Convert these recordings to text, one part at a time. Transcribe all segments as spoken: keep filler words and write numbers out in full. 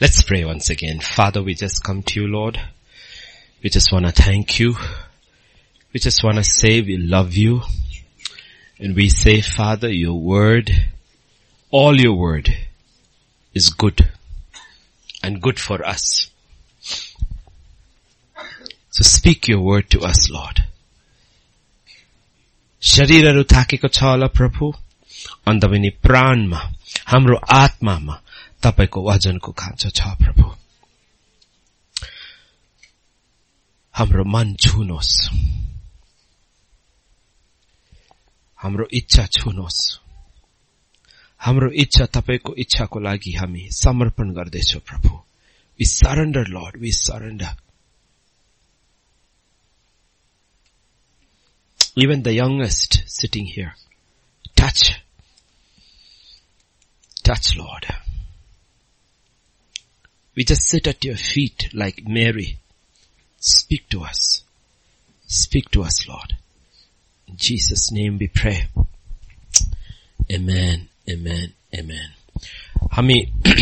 Let's pray once again. Father, we just come to you, Lord. We just want to thank you. We just want to say we love you. And we say, Father, your word, all your word is good and good for us. So speak your word to us, Lord. शरीरहरु थाकेको छ होला प्रभु, अन्त पनि प्राणमा, हाम्रो आत्मामा तपाईको वचनको खाँचो छ प्रभु. हाम्रो मन छुनुहोस्, हाम्रो इच्छा छुनुहोस्. हाम्रो इच्छा तपाईको इच्छाको लागि हामी समर्पण गर्दैछौं प्रभु. We surrender, Lord, we surrender. Even the youngest sitting here, touch, touch, Lord. We just sit at your feet like Mary. Speak to us. Speak to us, Lord. In Jesus' name we pray. Amen, amen, amen. हामी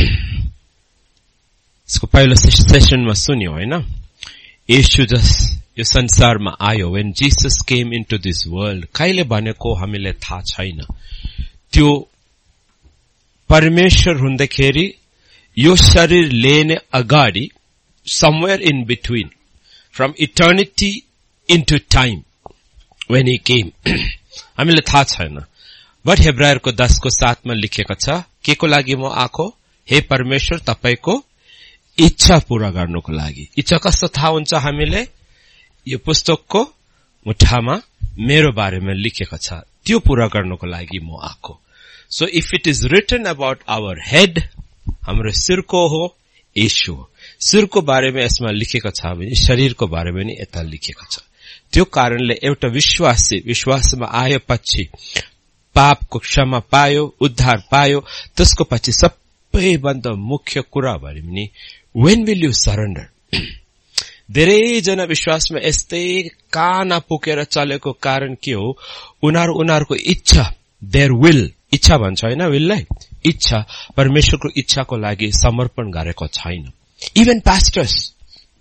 इसको पहिलो सेसनमा सुन्यौ हैन? येशू जस यो संसारमा आयो. When Jesus came into this world, कहिले भनेको हामीले थाहा छैन. त्यो परमेश्वर हुँदाखेरि यो शरीर लिने अगाडि, somewhere in between, from eternity into time, when he came, हामीले थाहा छैन. But हेब्रायरको दस को सात मा लेखेको छ, के को लागि म आको? हे परमेश्वर, तपाईको इच्छा पूरा गर्नको लागि. इच्छा कस्तो थाहा हुन्छ हामीले? यो पुस्तकको मुठामा मेरो बारेमा लेखेको छ, त्यो पूरा गर्नको लागि म आको. So if it is written about our head, हाम्रो शिरको हो येशू. शिरको बारेमा यसमा लेखेको छ भने शरीरको बारेमा नि यता लेखेको छ. त्यो कारणले एउटा विश्वासी विश्वासमा आएपछि पापको क्षमा पायो, उद्धार पायो, त्यसको पछि सबैभन्दा मुख्य कुरा भने when will you surrender? धेरै जना विश्वासमा यस्तै काना पुकेर चलेको कारण के हो? उनीहरु उनीहरुको इच्छा, their will, इच्छा भन्छ हैन, willलाई इच्छा परमेश्वरको इच्छाको लागि समर्पण गरेको छैन. Even pastors,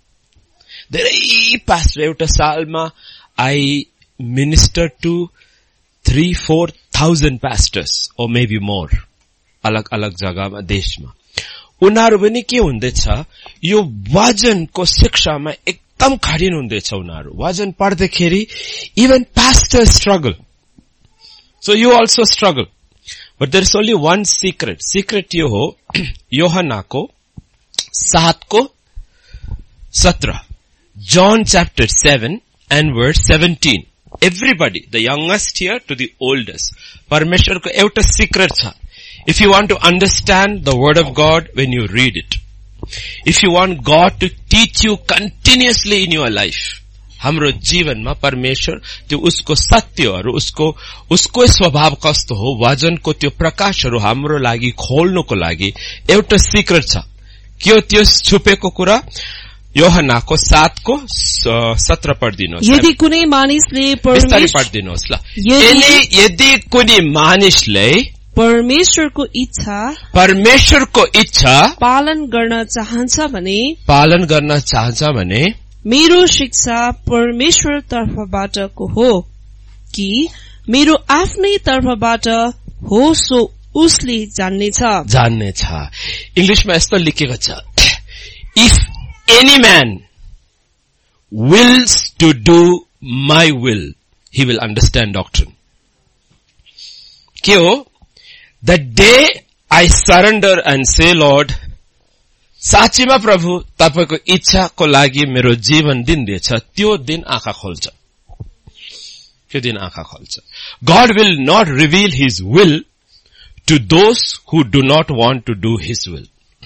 धेरै pastor एउटा सालमा I minister to three four thousand pastors or maybe more, अलग अलग जग्गामा देशमा. उनीहरु पनि के हुँदैछ? यो वचनको शिक्षामा एकदम खडिन हुँदैछ उनीहरु. वचन पढ्दाखेरि even pastors struggle. So you also struggle. But there is only one secret. Secret यो हो यूहन्नाको सात को सत्रह. John chapter seven and verse seventeen. Everybody, the youngest here to the oldest, परमेश्वरको एउटा secret छ. If you want to understand the word of God when you read it, if you want God to teach you continuously in your life, हाम्रो जीवनमा परमेश्वर त्यो उसको सत्यहरु, उसको उसको स्वभाव कस्तो हो, वचनको त्यो प्रकाशहरु हाम्रो लागि खोल्नको लागि एउटा सिक्रेट छ. के हो त्यो छुपेको कुरा? यूहन्नाको सात को सत्रह पढ्दिनुहोस्. यदि कुनै मानिसले परमेश्वर पढ्दिनुहोस् ल. यदि कुनै मानिसले परमेश्वरको इच्छा परमेश्वरको इच्छा पालन गर्न चाहन्छ भने पालन गर्न चाहन्छ भने मेरो शिक्षा परमेश्वर तर्फबाटको हो कि मेरो आफ्नै तर्फबाट हो, सो उसले जान्नेछ जान्नेछ. इंग्लिशमा यस्तो लेखेको छ, if any man wills to do my will, he will understand doctrine. के हो? The day I surrender and say, Lord, साँच्चीमा प्रभु तपाईको इच्छाको लागि मेरो जीवन दिँदैछ, त्यो दिन आँखा खोल्छ. त्यो दिन आँखा खोल्छ. God will not reveal his will to those who do not want to do his will.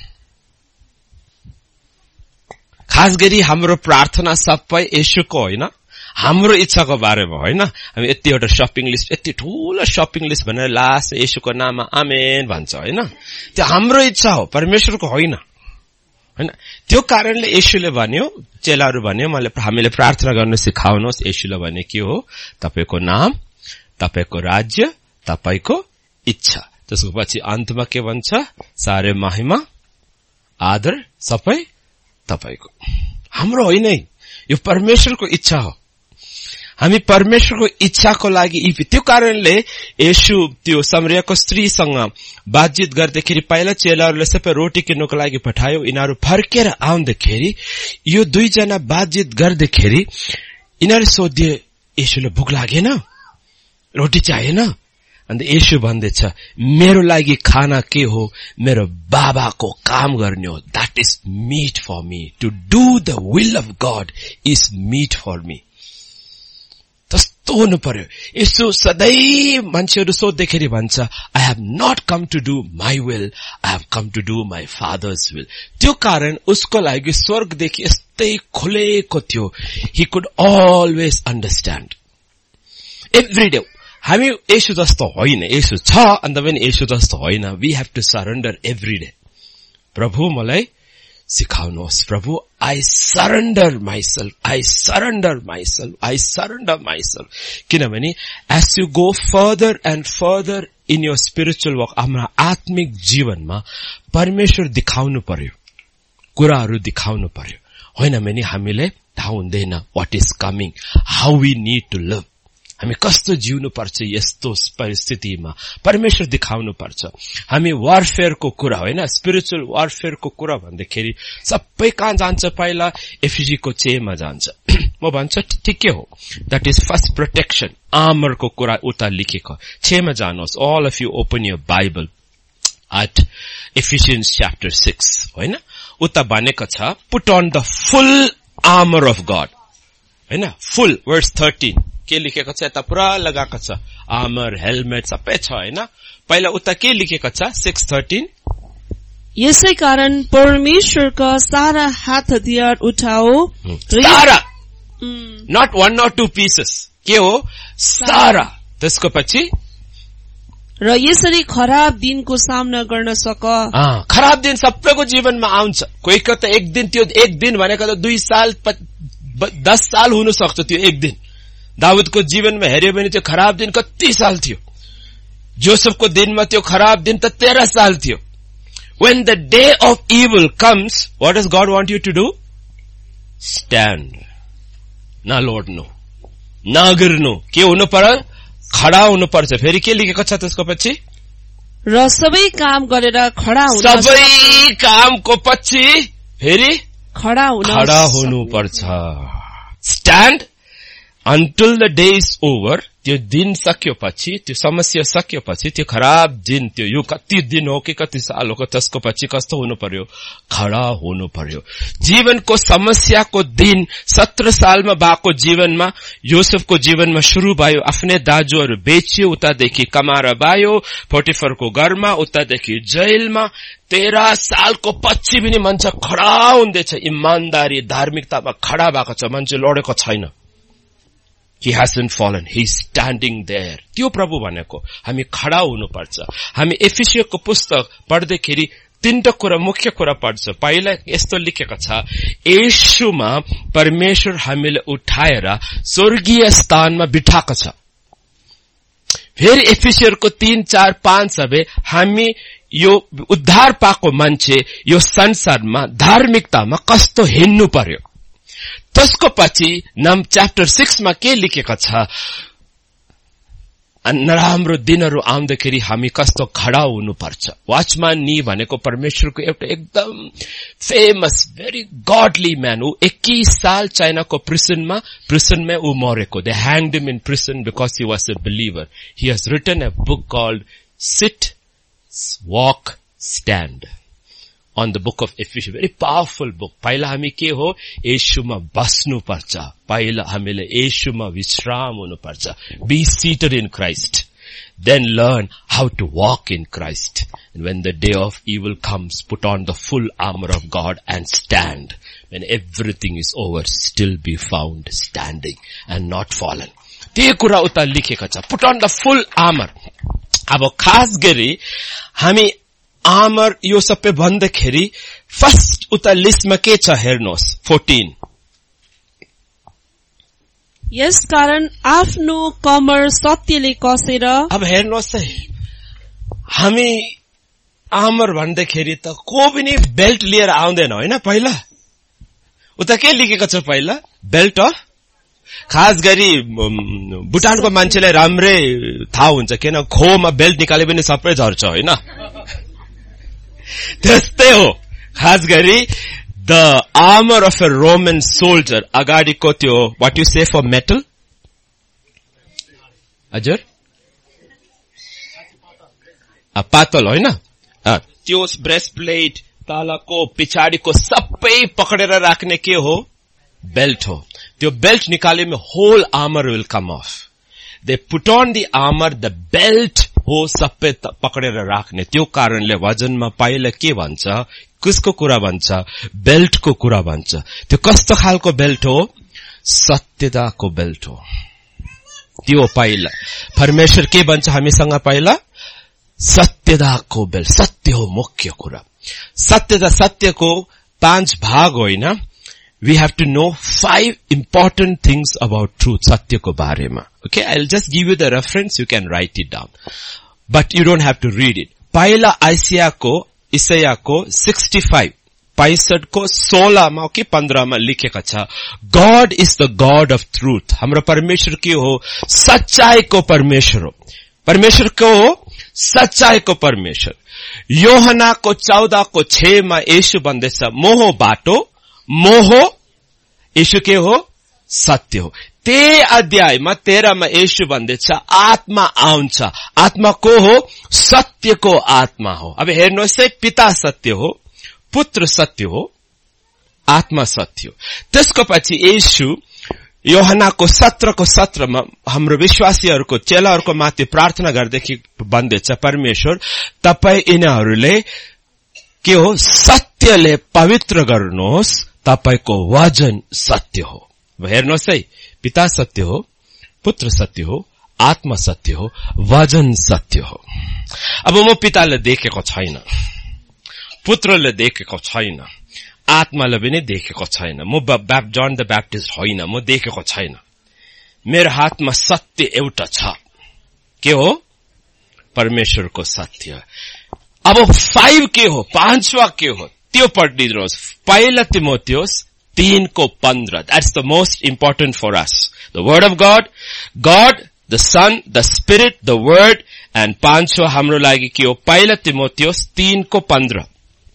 खास गरी हाम्रो प्रार्थना सबै येशूको हैन, हाम्रो इच्छाको बारेमा हैन. हामी यति एउटा शपिङ लिस्ट, यति ठूलो शपिङ लिस्ट भनेर लास्ट येशूको नाममा आमेन भन्छ हैन. त्यो हाम्रो इच्छा हो, परमेश्वरको होइन हैन. त्यो कारणले येशूले भन्यो, चेलाहरु भन्यो, मैले हामीले प्रार्थना गर्न सिकाउनुहोस्. येशूले भने के हो? तपाईको नाम, तपाईको राज्य, तपाईको इच्छा. त्यसको पछि अन्तमा के भन्छ? सारे महिमा आदर सबै तपाईको। हाम्रो होइन, यो परमेश्वरको इच्छा हो। हामी परमेश्वरको इच्छाको लागि त्यो कारणले येशू त्यो समरियाको स्त्रीसँग बातचित गर्दाखेरि पहिला चेलाहरूले सबै रोटी किन्नको लागि पठायो। यिनीहरू फर्केर आउँदाखेरि यो दुईजना बातचित गर्दाखेरि यिनीहरू सोध्यो, येशूले भोक लागेन, रोटी चाहिएन? अन्त येशू भन्दैछ, मेरो लागि खाना के हो? मेरो बाबाको काम गर्ने हो। That is meat for me. To do the will of God is meat for me. त्यस्तो हुनु पर्यो। यसो सधैँ मान्छेहरू सोध्दाखेरि भन्छ, I have not come to do my will, I have come to do my father's will. त्यो कारण उसको लागि स्वर्गदेखि यस्तै खुलेको थियो। He could always understand every day. हामी येशू जस्तो होइन, येशू छ अन्त पनि येशू जस्तो होइन। We have to surrender every day. प्रभु मलाई सिकाउनुहोस्, प्रभु I surrender myself, I surrender myself, I surrender myself. किनभने as you go further and further in your spiritual work, हाम्रो आत्मिक जीवनमा परमेश्वर दिखाउनु पर्यो, कुराहरू दिखाउनु पर्यो। होइन भने हामीले थाहा हुँदैन what is coming, how we need to live. हामी कस्तो जिउनु पर्छ यस्तो परिस्थितिमा, परमेश्वर दिखाउनु पर्छ। हामी वारफेयरको कुरा होइन, स्पिरिचुअल वारफेयरको कुरा भन्दाखेरि सबै कहाँ जान्छ? पहिला एफिसीको छमा जान्छ। म भन्छ ठिकै हो, द्याट इज फर्स्ट प्रोटेक्सन, आर्मरको कुरा उता लेखेको छमा जानुहोस्। All of you open your Bible at Ephesians chapter six होइन। उता भनेको छ put on the full armour of God होइन, फुल। वर्स थर्टीन के लेखेको छ? यता पुरा लगाएको छ, आर्मर, हेलमेट सबै छ होइन। पहिला उता के लेखेको छ? सिक्स थर्टीन, यसै कारण परमेश्वरका सारा हात हतियार उठाओ। सारा, not one or two pieces, के हो? सारा। त्यसको पछि र यसरी खराब दिनको सामना गर्न सक। खराब दिन सबैको जीवनमा आउँछ। कोहीको त एक दिन, त्यो एक दिन भनेको त दुई साल दस साल हुन सक्छ। त्यो एक दिन दाऊदको जीवनमा हेर्यो भने त्यो खराब दिन कति साल थियो। जोसेफको दिनमा त्यो खराब दिन त तेह्र साल थियो। When the day of evil comes, what does God want you to do? Stand. ना लड्नु, नगिर्नु, के हुनु पर्यो? खडा हुनु पर्छ। फेरि के लेखेको छ त्यसको पछि? र सबै काम गरेर खडा हुनु। सबै कामको पछि फेरि खडा हुनु खडा हुनु पर्छ। Stand until the day is over. त्यो दिन सक्यो पछि, त्यो समस्या सक्यो पछि, त्यो खराब दिन, त्यो यो कति दिन हो कि कति साल हो, त्यसको पछि कस्तो हुनु पर्यो? खडा हुनु पर्यो। जीवनको समस्याको दिन सत्र सालमा भएको जीवनमा, योसेफको जीवनमा शुरू भयो। आफ्नै दाजुहरू बेच्यो, उतादेखि कमाएर भयो, पोटिफरको घरमा, उतादेखि जेलमा। तेह्र सालको पछि पनि मान्छे खडा हुँदैछ, इमानदारी धार्मिकतामा खडा भएको छ, मान्छे लडेको छैन। He hasn't fallen. He's standing there. त्यो प्रभु भनेको हामी खडा हुनुपर्छ। हामी एफिसियोको पुस्तक पढ्दाखेरि तीनटा कुरा, मुख्य कुरा पढ्छ। पहिला यस्तो लेखेको छ, येशूमा परमेश्वर हामीले उठाएर स्वर्गीय स्थानमा बिठाएको छ। फेरि एफिसियरको तीन चार पाँच सबै हामी यो उद्धार पाएको मान्छे यो संसारमा धार्मिकतामा कस्तो हिँड्नु पर्यो। त्यसको पछि नाम च्याप्टर सिक्समा के लेखेको छ? नराम्रो दिनहरू आउँदाखेरि हामी कस्तो खडा हुनुपर्छ। वाचम्यान नी भनेको परमेश्वरको एउटा एकदम फेमस भेरी गॉडली मैन। ऊ इक्कीस साल चाइनाको प्रिसनमा प्रिसनमै ऊ मरेको। They hanged him in prison because he was a believer. He has written a book called sit walk stand on the book of Ephesians. Very powerful book. पहिला हामी के हो? येशूमा बस्नु पर्छ। पहिला हामीले येशूमा विश्राम हुनु पर्छ। Be seated in Christ. Then learn how to walk in Christ. And when the day of evil comes, put on the full armor of God and stand. When everything is over, still be found standing and not fallen. त्यो कुरा उता लेखेको छ। Put on the full armor. अब खास गरी हामी armour यो सबै भन्दाखेरि फर्स्ट उता लिस्टमा के छ हेर्नुहोस्? फोर्टीन। यस कारण आफ्नो कमर सत्यले कसेर। अब हेर्नुहोस् है, हामी आर्मर भन्दाखेरि त को पनि बेल्ट लिएर आउँदैन होइन पहिला उता के लेखेको छ पहिला बेल्ट हो खास गरी भुटानको मान्छेलाई राम्रै थाहा हुन्छ किन खोमा बेल्ट निकाले पनि सबै झर्छ होइन त्यस्तै हो खास गरी the armour of a Roman soldier अगाडिको त्यो what you say for metal हजुर पातल होइन त्यो ब्रेस्ट प्लेट तालाको पछाडिको सबै पकडेर राख्ने के हो बेल्ट हो त्यो बेल्ट निकालेमा whole armour will come off they put on the armour the belt हो सबै पकडेर राख्ने त्यो कारणले वजनमा पाइला के भन्छ कसको कुरा भन्छ बेल्टको कुरा भन्छ त्यो कस्तो खालको बेल्ट हो सत्यताको बेल्ट हो त्यो पाइला परमेश्वर के भन्छ हामीसँग पाइला सत्यताको बेल्ट सत्य हो मुख्य कुरा सत्यता सत्यको पाँच भाग होइन we have to know five important things about truth satyako barema okay I'll just give you the reference you can write it down but you don't have to read it paila Isaiah ko Isaiah ko sixty-five पैंसठ को सोलह मा कि पंद्रह मा लेखेको छ God is the God of truth हाम्रो परमेश्वर के हो सच्चाई को परमेश्वर हो परमेश्वर को हो सच्चाई को परमेश्वर योहना को चौदह को छह मा यीशु भन्दैछ मोह बाटो मोह यीशु के हो सत्य हो त्यही अध्यायमा तेह्रमा यीशु भन्दैछ आत्मा आउँछ आत्मा को हो सत्यको आत्मा हो अब हेर्नुहोस् है पिता सत्य हो पुत्र सत्य हो आत्मा सत्य हो त्यसको पछि यीशु योहनाको सत्रह को सत्रह मा हाम्रो विश्वासीहरूको चेलाहरूको माथि प्रार्थना गर्दै भन्दैछ परमेश्वर तपाई यिनीहरूले के हो सत्यले पवित्र गर्नुहोस् तपाईको वचन सत्य हो हेर्नुहोस् है पिता सत्य हो पुत्र सत्य हो आत्मा सत्य हो वचन सत्य हो अब म पिताले देखेको छैन पुत्रले देखेको छैन आत्माले पनि देखेको छैन म जन द ब्याप्टिस्ट होइन म देखेको छैन मेरो हातमा सत्य एउटा छ के हो परमेश्वरको सत्य अब फाइभ के हो पांचवा के हो त्यो पढिदिनुहोस् पहिला तिमोथेउस तीन को पंद्रह that's the most important for us the word of God God the Son the Spirit the word and पांचवा हाम्रो लागि के हो पहिला तिमोथेउस तीन को पंद्रह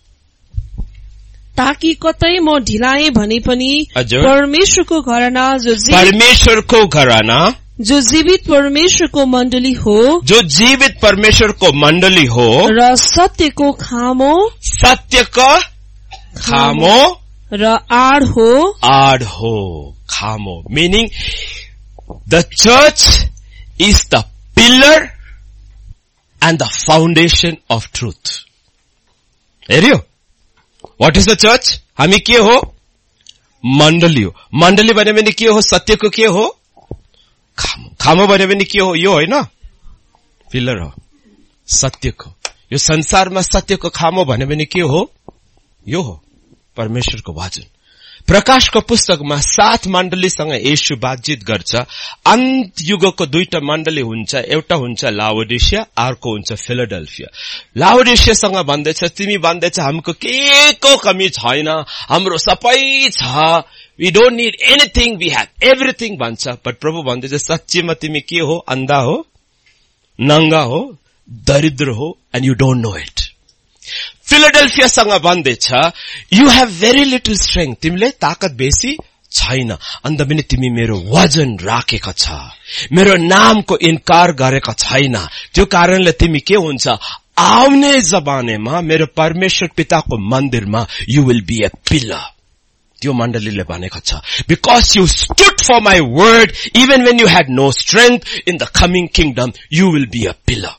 ताकि कतै म ढिलाए भने पनि परमेश्वरको घराना जो परमेश्वरको घराना जो जीवित परमेश्वरको मण्डली हो जो जीवित परमेश्वरको मण्डली हो र सत्यको खामो सत्यको खामो र आड हो आड हो खामो meaning the church is the pillar and the foundation of truth हेर्यो व्हाट इज द चर्च हामी के हो मण्डली हो मण्डली भने पनि के हो सत्यको के हो खामो खामो भने पनि के हो यो होइन पिलर हो सत्यको यो संसारमा सत्यको खामो भने पनि के हो यो हो परमेश्वरको वचन प्रकाशको पुस्तकमा सात मण्डलीसँग येशू बातचित गर्छ अन्त युगको दुईटा मण्डली हुन्छ एउटा हुन्छ लाओडिसिया अर्को हुन्छ फिलाडेल्फिया लाओडिसियासँग भन्दैछ तिमी भन्दैछ हमको केको कमी छैन हाम्रो सबै छ we don't need anything we have everything भन्छ बट प्रभु भन्दैछ सच्चीमा तिमी के हो अन्धा हो नंगा हो दरिद्र हो and you don't know it फिलाडेल्फियासँग भन्दैछ you have very little strength तिमीले ताकत बेसी छैन अन्त पनि तिमी मेरो वजन राखेको छ मेरो नामको इन्कार गरेको छैन त्यो कारणले तिमी के हुन्छ आउने जमानामा मेरो परमेश्वर पिताको मन्दिरमा you will be a pillar त्यो मण्डलीले भनेको छ because you stood for my word even when you had no strength in the coming kingdom you will be a pillar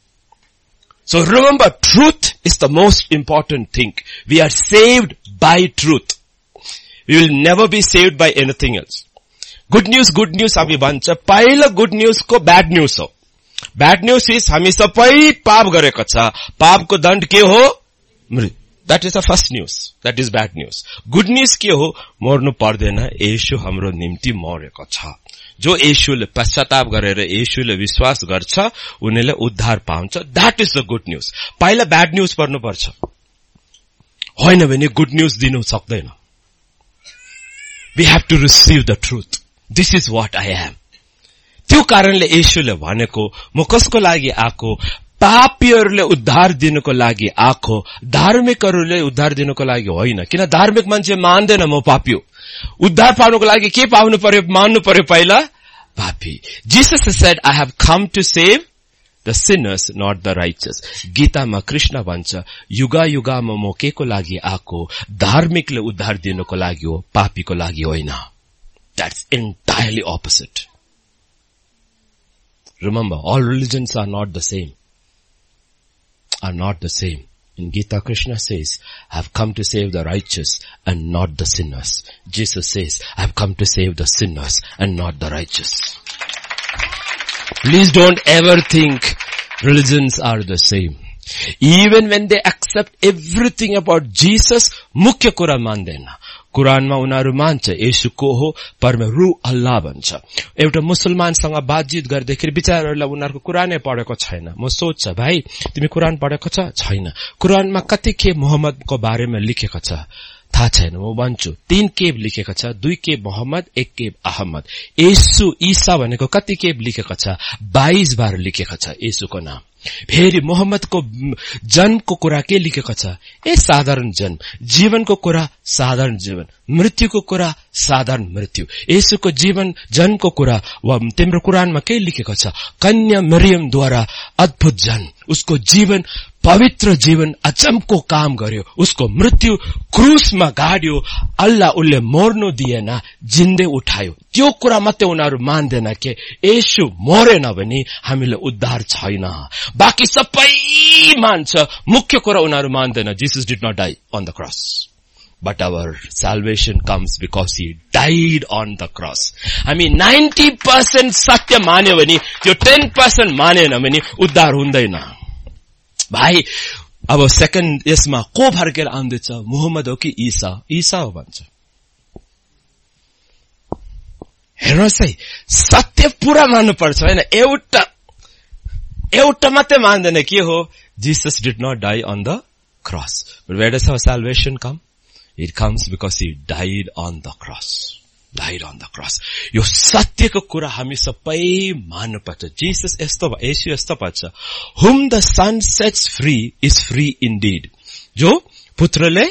So remember, truth is the most important thing. We are saved by truth. We will never be saved by anything else. Good news, good news हामी भन्छ पहिलो good news को bad news हो. Bad news is हामी सबै पाप गरेको छ. पापको दण्ड के हो? मृत्यु. That is the first news. That is bad news. Good news के हो? मर्नु पर्दैन. येशू हाम्रो निम्ति मरेको छ. जो येशूले पश्चाताप गरेर येशूले विश्वास गर्छ उनीले उद्धार पाउँछ. That is the good news. पहिला ब्याड न्यूज पर्नुपर्छ, होइन भने गुड न्यूज दिनु सक्दैन. We have to receive the truth. This is what I am. त्यो कारणले येशूले भनेको म कसको लागि आको, पापीहरूले उद्धार दिनको लागि आको, धार्मिकहरूले उद्धार दिनको लागि होइन. किन धार्मिक मान्छे मान्दैन म पापी हो. उद्धार पाउनको लागि के पाउनु पर्यो, मान्नु पर्यो पहिला पापी. Jesus said, I have come to save the sinners, not the righteous. गीतामा Krishna भन्छ युगा युगामा म केको लागि आको, धार्मिकले उद्धार दिनको लागि हो, पापीको लागि होइन. That's entirely opposite. Remember, all religions are not the same. Are not the same. In Gita, Krishna says, I have come to save the righteous and not the sinners. Jesus says, I have come to save the sinners and not the righteous. Please don't ever think religions are the same. Even when they accept everything about Jesus, मुख्य कुरा मान्दैन. कुरानमा उनीहरू मान्छ येशू को हो, परमेश्वर अल्लाह भन्छ. एउटा मुसलमानसँग बातचित गर्दाखेरि बिचारहरूलाई उनीहरूको कुरानै पढेको छैन. म सोच्छ भाइ तिमी कुरान पढेको छ? छैन. कुरानमा कति के मोहम्मदको बारेमा लेखेको छ? थाहा छैन. म भन्छु तीन केब लेखेको छ, दुई केब मोहम्मद, एक केब अहमद. येशू ईसा भनेको कति केब लेखेको छ? बाइस बार लेखेको छ येशूको नाम. फेरि मोहम्मदको जन्मको कुरा के लेखेको छ? ए साधारण जन्म. जीवनको कुरा साधारण जीवन, मृत्युको कुरा साधारण मृत्यु. येशूको जीवन जन्मको कुरा वा तिम्रो कुरानमा के लेखेको छ? कन्या मरियमद्वारा अद्भुत जन्म, उसको जीवन पवित्र जीवन, अचम्मको काम गर्यो, उसको मृत्यु क्रुसमा गाड्यो, अल्लाह उसले मर्नु दिएन, जिन्दै उठायो. त्यो कुरा मात्रै उनीहरू मान्दैन के येशू मरेन भने हामीले उद्धार छैन. बाँकी सबै मान्छ, मुख्य कुरा उनीहरू मान्दैन. Jesus did not die on the cross. But our salvation comes because he died on the cross. हामी ninety percent सत्य मान्यो भने त्यो ten percent मानेन भने उद्धार हुँदैन. भाइ अब सेकेन्ड यसमा को फर्केर आउँदैछ? मोहम्मद हो कि ईसा? ईसा हो भन्छ. हेर्नुहोस् है, सत्य पूरा मान्नु पर्छ हैन. एउटा एउटा मात्रै मान्दैन. के हो? Jesus did not die on the cross. But where does our salvation come? It comes because he died on the cross. Died on the cross. यो सत्यको कुरा हामी सबै मान्नु पर्छ. Jesus यस्तो येशू यस्तो भन्छ, whom the son sets free is free indeed. जो पुत्रले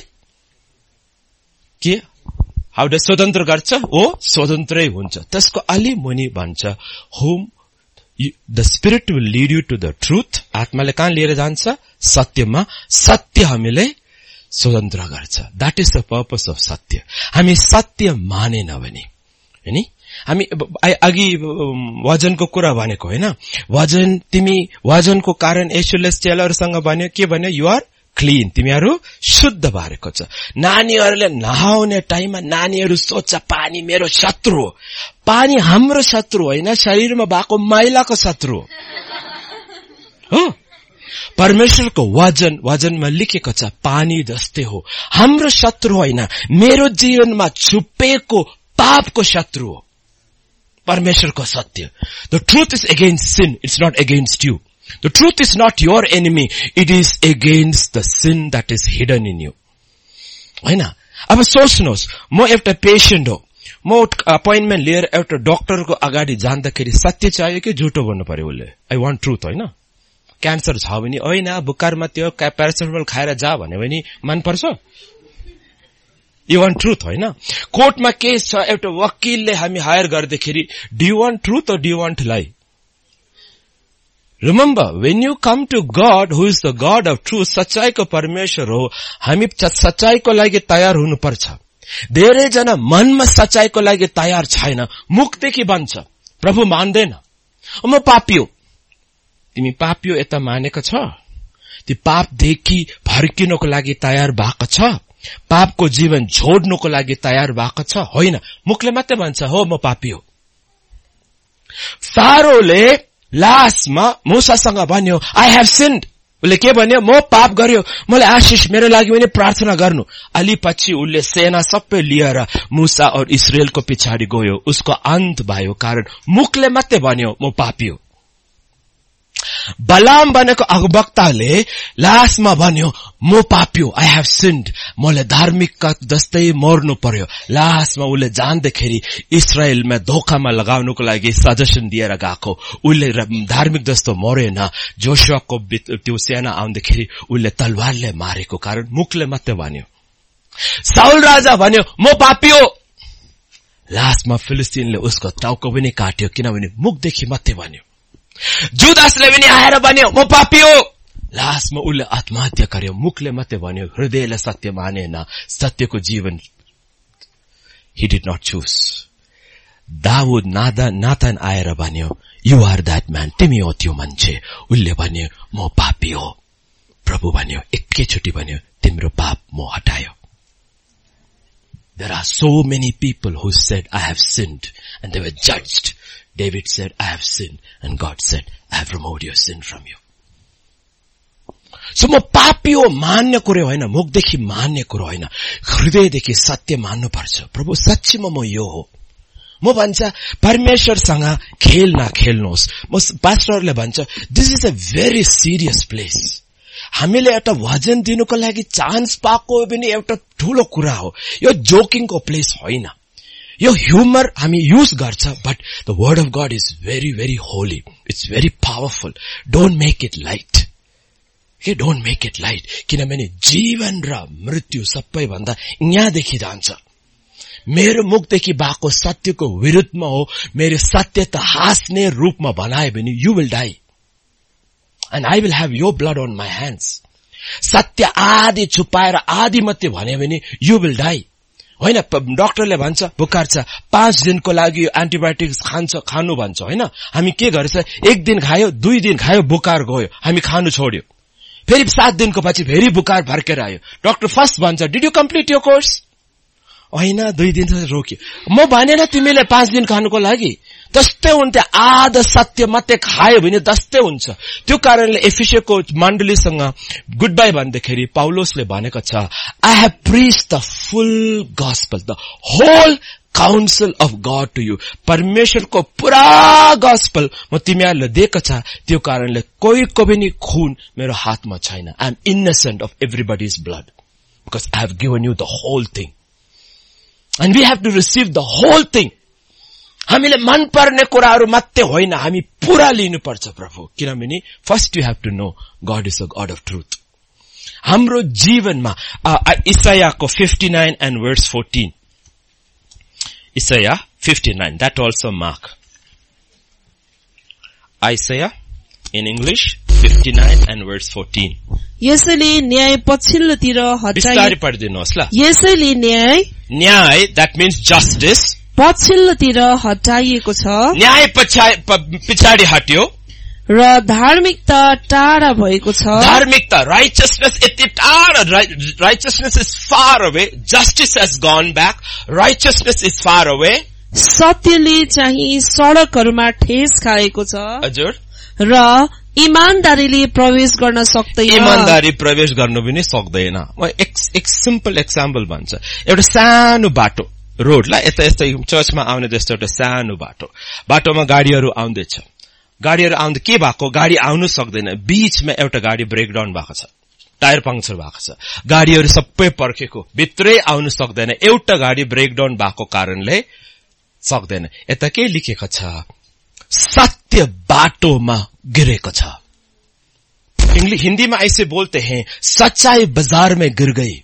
के हाउडे स्वतन्त्र गर्छ ओ स्वतन्त्रै हुन्छ. त्यसको अलि मुनि भन्छ, whom the spirit will lead you to the truth. आत्माले कहाँ लिएर जान्छ? सत्यमा. सत्य हामीले स्वतन्त्र गर्छ. That is the purpose of सत्य. हामी सत्य मानेन भने हैन, हामी अघि वजनको कुरा भनेको हैन. वजन तिमी वजनको कारण येशूले चेलाहरुसँग भन्यो के भन्यो? यु आर क्लीन, तिमीहरु शुद्ध भएको छ. नानीहरुले नहाउने टाइममा नानीहरु सोच्छ पानी मेरो शत्रु हो. पानी हाम्रो शत्रु होइन, शरीरमा भएको मैलाको शत्रु हो. परमेश्वरको वचन वचनमा लेखेको छ पानी जस्तै हो, हाम्रो शत्रु होइन, मेरो जीवनमा छुपेको पापको शत्रु हो. परमेश्वरको सत्य. The truth is against sin, it's not against you. The truth is not your enemy, it is against the sin that is hidden in you. हैन. अब सोच्नुहोस्, म एउटा पेशेन्ट हो, म अपॉइन्टमेन्ट लिएर एउटा डाक्टरको अगाडि जाँदाखेरि सत्य चाहियो कि झुटो भन्नु पर्यो उसले? आई वान्ट ट्रुथ हैन. क्यान्सर छ भने होइन बुखारमा त्यो प्यारासिटामोल खाएर जा भन्यो भने मन पर्छ? यु वान्ट ट्रुथ होइन. कोर्टमा केस छ, एउटा वकिलले हामी हायर गर्दाखेरि do you want truth or do you want lie? Remember, when you come to God, who is the God of truth, सच्चाईको परमेश्वर हो, हामी सच्चाईको लागि तयार हुनुपर्छ. धेरै जना मनमा सच्चाईको लागि तयार छैन, मुखदेखि भन्छ प्रभु मान्दैन, म पापी हो. तिमी पापी हो यता मानेको छ? ती पापदेखि फर्किनको लागि तयार भएको छ? पापको जीवन छोड्नुको लागि तयार भएको छ? होइन, मुखले मात्रै भन्छ हो म पापी हो. फारोले लास्टमा मूसासँग भन्यो आई हेभ सिन्ड उसले के भन्यो, म पाप गर्यो, मलाई आशिष मेरो लागि पनि प्रार्थना गर्नु। अलि पछि उसले सेना सबै लिएर मूसा और इस्राएलको पछाडि गयो। उसको अन्त भयो, कारण मुखले मात्रै भन्यो म पापी हो। बलाम भनेको अगवक्ताले लास्टमा भन्यो म पापी हो, आई हेभ सिन्ड, मलाई धार्मिकता जस्तै मर्नु पर्यो। लास्टमा उसले जान्दाखेरि इस्राएलमा धोकामा लगाउनुको लागि सजेसन दिएर गएको। उसले धार्मिक जस्तो मरेन। जोशुवाको त्यो सेना आउँदाखेरि उसले तलवारले मारेको, कारण मुखले मात्रै भन्यो। साउल राजा भन्यो म पापी हो। लास्टमा फिलिस्तीनले उसको टाउको पनि काट्यो, किनभने मुखदेखि मात्रै भन्यो। जुदासले पनि आएर भन्यो म पापी हो। लास्टमा उसले आत्महत्या गर्यो, मुखले मात्रै भन्यो, हृदयले सत्य मानेन, सत्यको जीवन he did not choose. दाऊद नाथन आएर भन्यो you are that man, तिमी हो त्यो मान्छे। उसले भन्यो म पापी हो। प्रभु भन्यो, एकैचोटि भन्यो तिम्रो पाप म हटायो। There are so many people who said I have sinned and they were judged. David said, I have sinned. And God said, I have removed your sin from you. So म पापी हो मान्ने कुरो होइन, मुखदेखि मान्ने कुरो होइन, हृदयदेखि सत्य मान्नु पर्छ। प्रभु सच्चीमा म यो हो। म भन्छ परमेश्वरसँग खेल नखेल्नुहोस्। म पास्टरले भन्छ this is a very serious place. हामीले एउटा भजन दिनुको लागि चान्स पाएको पनि एउटा ठूलो कुरा हो। यो जोकिङको प्लेस होइन। यो ह्युमर हामी युज गर्छ, but the word of God is very very holy, it's very powerful. Don't make it light, के डोन्ट मेक इट लाइट, किनभने जीवन र मृत्यु सबैभन्दा यहाँदेखि जान्छ। मेरो मुखदेखि भएको सत्यको विरुद्धमा हो, मेरो सत्य त हाँस्ने रूपमा बनायो भने you will die and I will have your blood on my hands. सत्य आदि छुपाएर आदि मात्रै भन्यो भने यू विल डाई। होइन, डाक्टरले भन्छ बुखार छ, पाँच दिनको लागि एन्टिबायोटिक्स खान्छ खानु भन्छ। होइन, हामी के गर्छ, एक दिन खायो, दुई दिन खायो, बुखार गयो, हामी खानु छोड्यो। फेरि सात दिनको पछि फेरि बुखार फर्केर आयो। डाक्टर फर्स्ट भन्छ did you complete your course? होइन, दुई दिन रोक्यो। म भनेन तिमीले पाँच दिन खानुको लागि, जस्तै हुन्थ्यो। आधा सत्य मात्रै खायो भने जस्तै हुन्छ। त्यो कारणले एफिसियोको मण्डलीसँग गुड बाई भन्दाखेरि पौलुसले भनेको छ I have preached the full gospel, the whole council of God to you. परमेश्वरको पुरा गस्पल म तिमीहरूलाई दिएको छ। त्यो कारणले कोहीको पनि खून मेरो हातमा छैन। I am innocent of everybody's blood because I have given you the whole thing and we have to receive the whole thing. हामीले मन पर्ने कुराहरू मात्रै होइन, हामी पूरा लिनुपर्छ प्रभु, किनभने first you have to know God is a God of truth. हाम्रो जीवनमा इसायाको fifty nine and verse fourteen, Isaiah fifty-nine, that also mark. Isaiah in English fifty-nine and verse fourteen. यसैले न्याय पछिल्लोतिर हटाइ, बिस्तारै पढिदिनुहोस् ल। यसैले न्याय, न्याय that means justice, पछिल्लोतिर हटाइएको छ, न्याय पछाडि हट्यो र धार्मिकता टाढा भएको छ। धार्मिकता, righteousness यति टाढा, righteousness is far away, justice has gone back, righteousness is far away. सत्यले चाहिँ सडकहरूमा ठेस खाएको छ, हजुर, र इमानदारीले प्रवेश गर्न सक्दैन। इमानदारी प्रवेश गर्नु पनि सक्दैन। म एक एक सिम्पल एक्जाम्पल भन्छ। एउटा सानो बाटो, रोड ला, यता यस्तो चर्चमा आउने जस्तो एउटा सानो बाटो, बाटोमा गाडीहरू आउँदैछ। गाडीहरू आउँदा के भएको, गाडी आउनु सक्दैन। बीचमा एउटा गाडी ब्रेकडाउन भएको छ, टायर पंक्चर भएको छ, गाडीहरू सबै पर्खेको, भित्रै आउनु सक्दैन। एउटा गाडी ब्रेकडाउन भएको कारणले सक्दैन। यता के लेखेको छ, सत्य बाटोमा गिरेको छ। हिन्दीमा ऐसे बोलते हैं सच्चाई बाजार में गिर गई।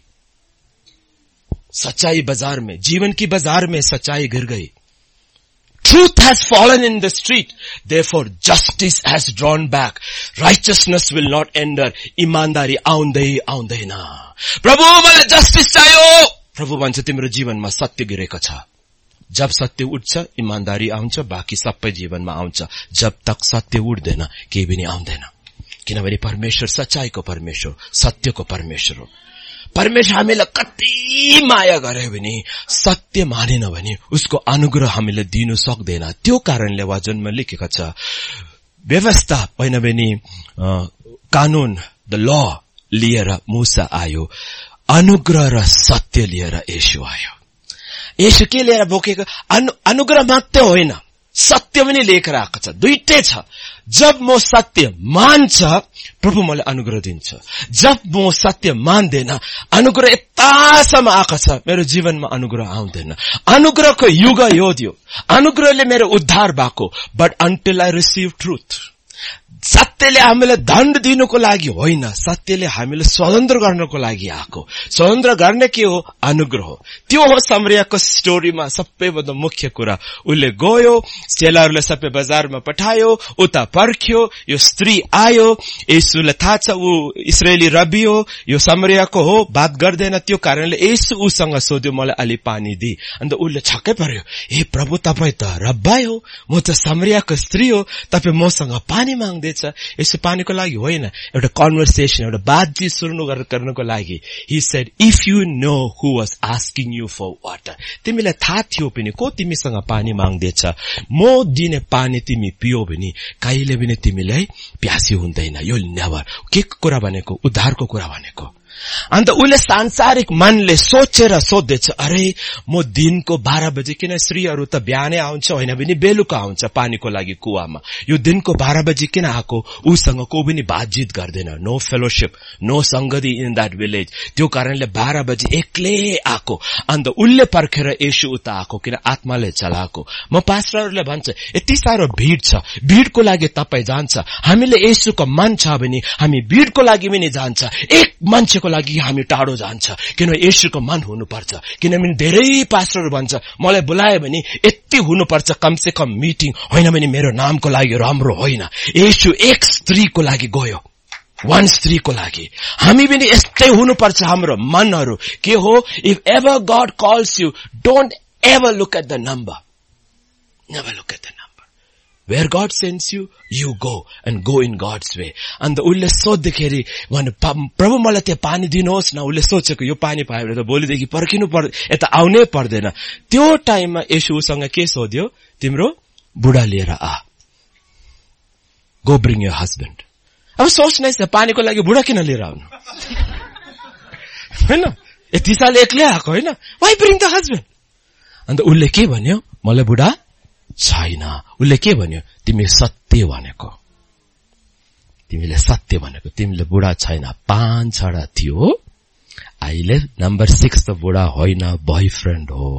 सच्चाई बाजार में, जीवन की बाजार में सच्चाई गिर गई। Truth has fallen in the street, therefore justice has drawn back. Righteousness will not enter. ईमानदारी आउँदै आउँदैन। प्रभु मलाई जस्टिस चाहियो। प्रभु भन्छ तिम्रो जीवनमा सत्य गिरेको छ। जब सत्य उठ्छ ईमानदारी आउँछ, बाँकी सबै जीवनमा आउँछ। जब तक सत्य उठ्दैन केही पनि आउँदैन, किनभने परमेश्वर सच्चाईको परमेश्वर, सत्यको परमेश्वर हो। परमेश्वर हामीलाई कति माया गरे भने, सत्य मानेन भने उसको अनुग्रह हामीले दिनु सक्दैन। त्यो कारणले वचनमा लेखेको छ व्यवस्था होइन भने कानून द लॉ लिएर मूसा आयो, अनुग्रह र सत्य लिएर येशू आयो। येशू के लिएर बोकेको? अनु, अनुग्रह मात्र होइन, सत्य पनि लिएर आएको छ। दुईटै छ। जब म सत्य मान्छ, प्रभु मलाई अनुग्रह दिन्छ। जब म सत्य मान्दैन, अनुग्रह यतासम्म आएको छ, मेरो जीवनमा अनुग्रह आउँदैन। अनुग्रहको युग यो दियो। अनुग्रहले मेरो उद्धार भएको, but until I receive truth. सत्यले हामीलाई दण्ड दिनुको लागि होइन, सत्यले हामीलाई स्वतन्त्र गर्नको लागि आएको। स्वतन्त्र गर्ने के हो? अनुग्रह हो। त्यो हो समरियाको स्टोरीमा सबैभन्दा मुख्य कुरा। उसले गयो, चेलाहरूले सबै बजारमा पठायो, उता पर्ख्यो, यो स्त्री आयो, येशूलाई थाहा छ ऊ इस्राएली रबी हो, यो समरियाको हो, बात गर्दैन। त्यो कारणले येशू उसँग सोध्यो, मलाई अलि पानी दि। अन्त उसले छक्कै पर्यो, हे प्रभु, तपाईँ त रब्बाई हो, म त समरियाको स्त्री हो, तपाईँ मसँग पानी माग्दै। यसो पानीको लागि होइन, एउटा कन्भर्सेसन, एउटा बातचित सुरु गर्नको लागि। He said, if you know who was asking you for water, तिमीलाई थाहा थियो पनि को तिमीसँग पानी माग्दैछ, म दिने पानी तिमी पियो भने कहिले पनि तिमीलाई प्यासी हुँदैन। यो नेभर। के कुरा भनेको? उद्धारको कुरा भनेको। अन्त उसले सांसारिक मनले सोचेर सोध्दैछ, अरे म दिनको बाह्र बजे, किन स्त्रीहरू त बिहानै आउँछ, होइन भने बेलुका आउँछ पानीको लागि कुवामा, यो दिनको बाह्र बजे किन आएको? उसँग को पनि बातचित गर्दैन, नो फेलोशिप, नो संगति इन द्याट विलेज। त्यो कारणले बाह्र बजे एक्लै आएको। अन्त उसले पर्खेर येशू उता आएको, किन आत्माले चलाएको। म पास्टरहरूले भन्छ, यति साह्रो भीड छ, भीडको लागि तपाईँ जान्छ। हामीले येशूको मन छ भने हामी भीडको लागि पनि जान्छ। एक मान्छेको लागि हामी टाढो जान्छ, किन येशूको मन हुनुपर्छ। किनभने धेरै पास्टरहरू भन्छ, मलाई बोलायो भने यति हुनुपर्छ कमसे कम मिटिङ, होइन भने मेरो नामको लागि राम्रो होइन। येशू एक स्त्रीको लागि गयो, वान स्त्रीको लागि। हामी पनि यस्तै हुनुपर्छ। हाम्रो मनहरू के हो? If ever God calls you, don't ever look at the number, never look at the number. Where God sends you, you go and go in God's way. And the उल्ले सोध्दाखेरि भने प्रभु मलाई त्यो पानी दिनुहोस् न। उसले सोचेको यो पानी पायो भने त भोलिदेखि पर्खिनु पर्दैन, यता आउनै पर्दैन। त्यो टाइममा येशू उसँग के सोध्यो? तिम्रो बुढा लिएर आ, गो ब्रिङ योर हस्बेन्ड। अब सोच्नै छ, पानीको लागि बुढा किन लिएर आउनु? होइन, यति साल एक्लै आएको होइन, वाइ ब्रिङ द हस्बेन्ड। अन्त उसले के भन्यो? मलाई बुढा छैन। उसले के भन्यो? तिमी सत्य भनेको, तिमीले सत्य भनेको, तिमीले बुढा छैन। पाँच छडा थियो, अहिले नम्बर सिक्स त बुढा होइन, बोयफ्रेन्ड हो।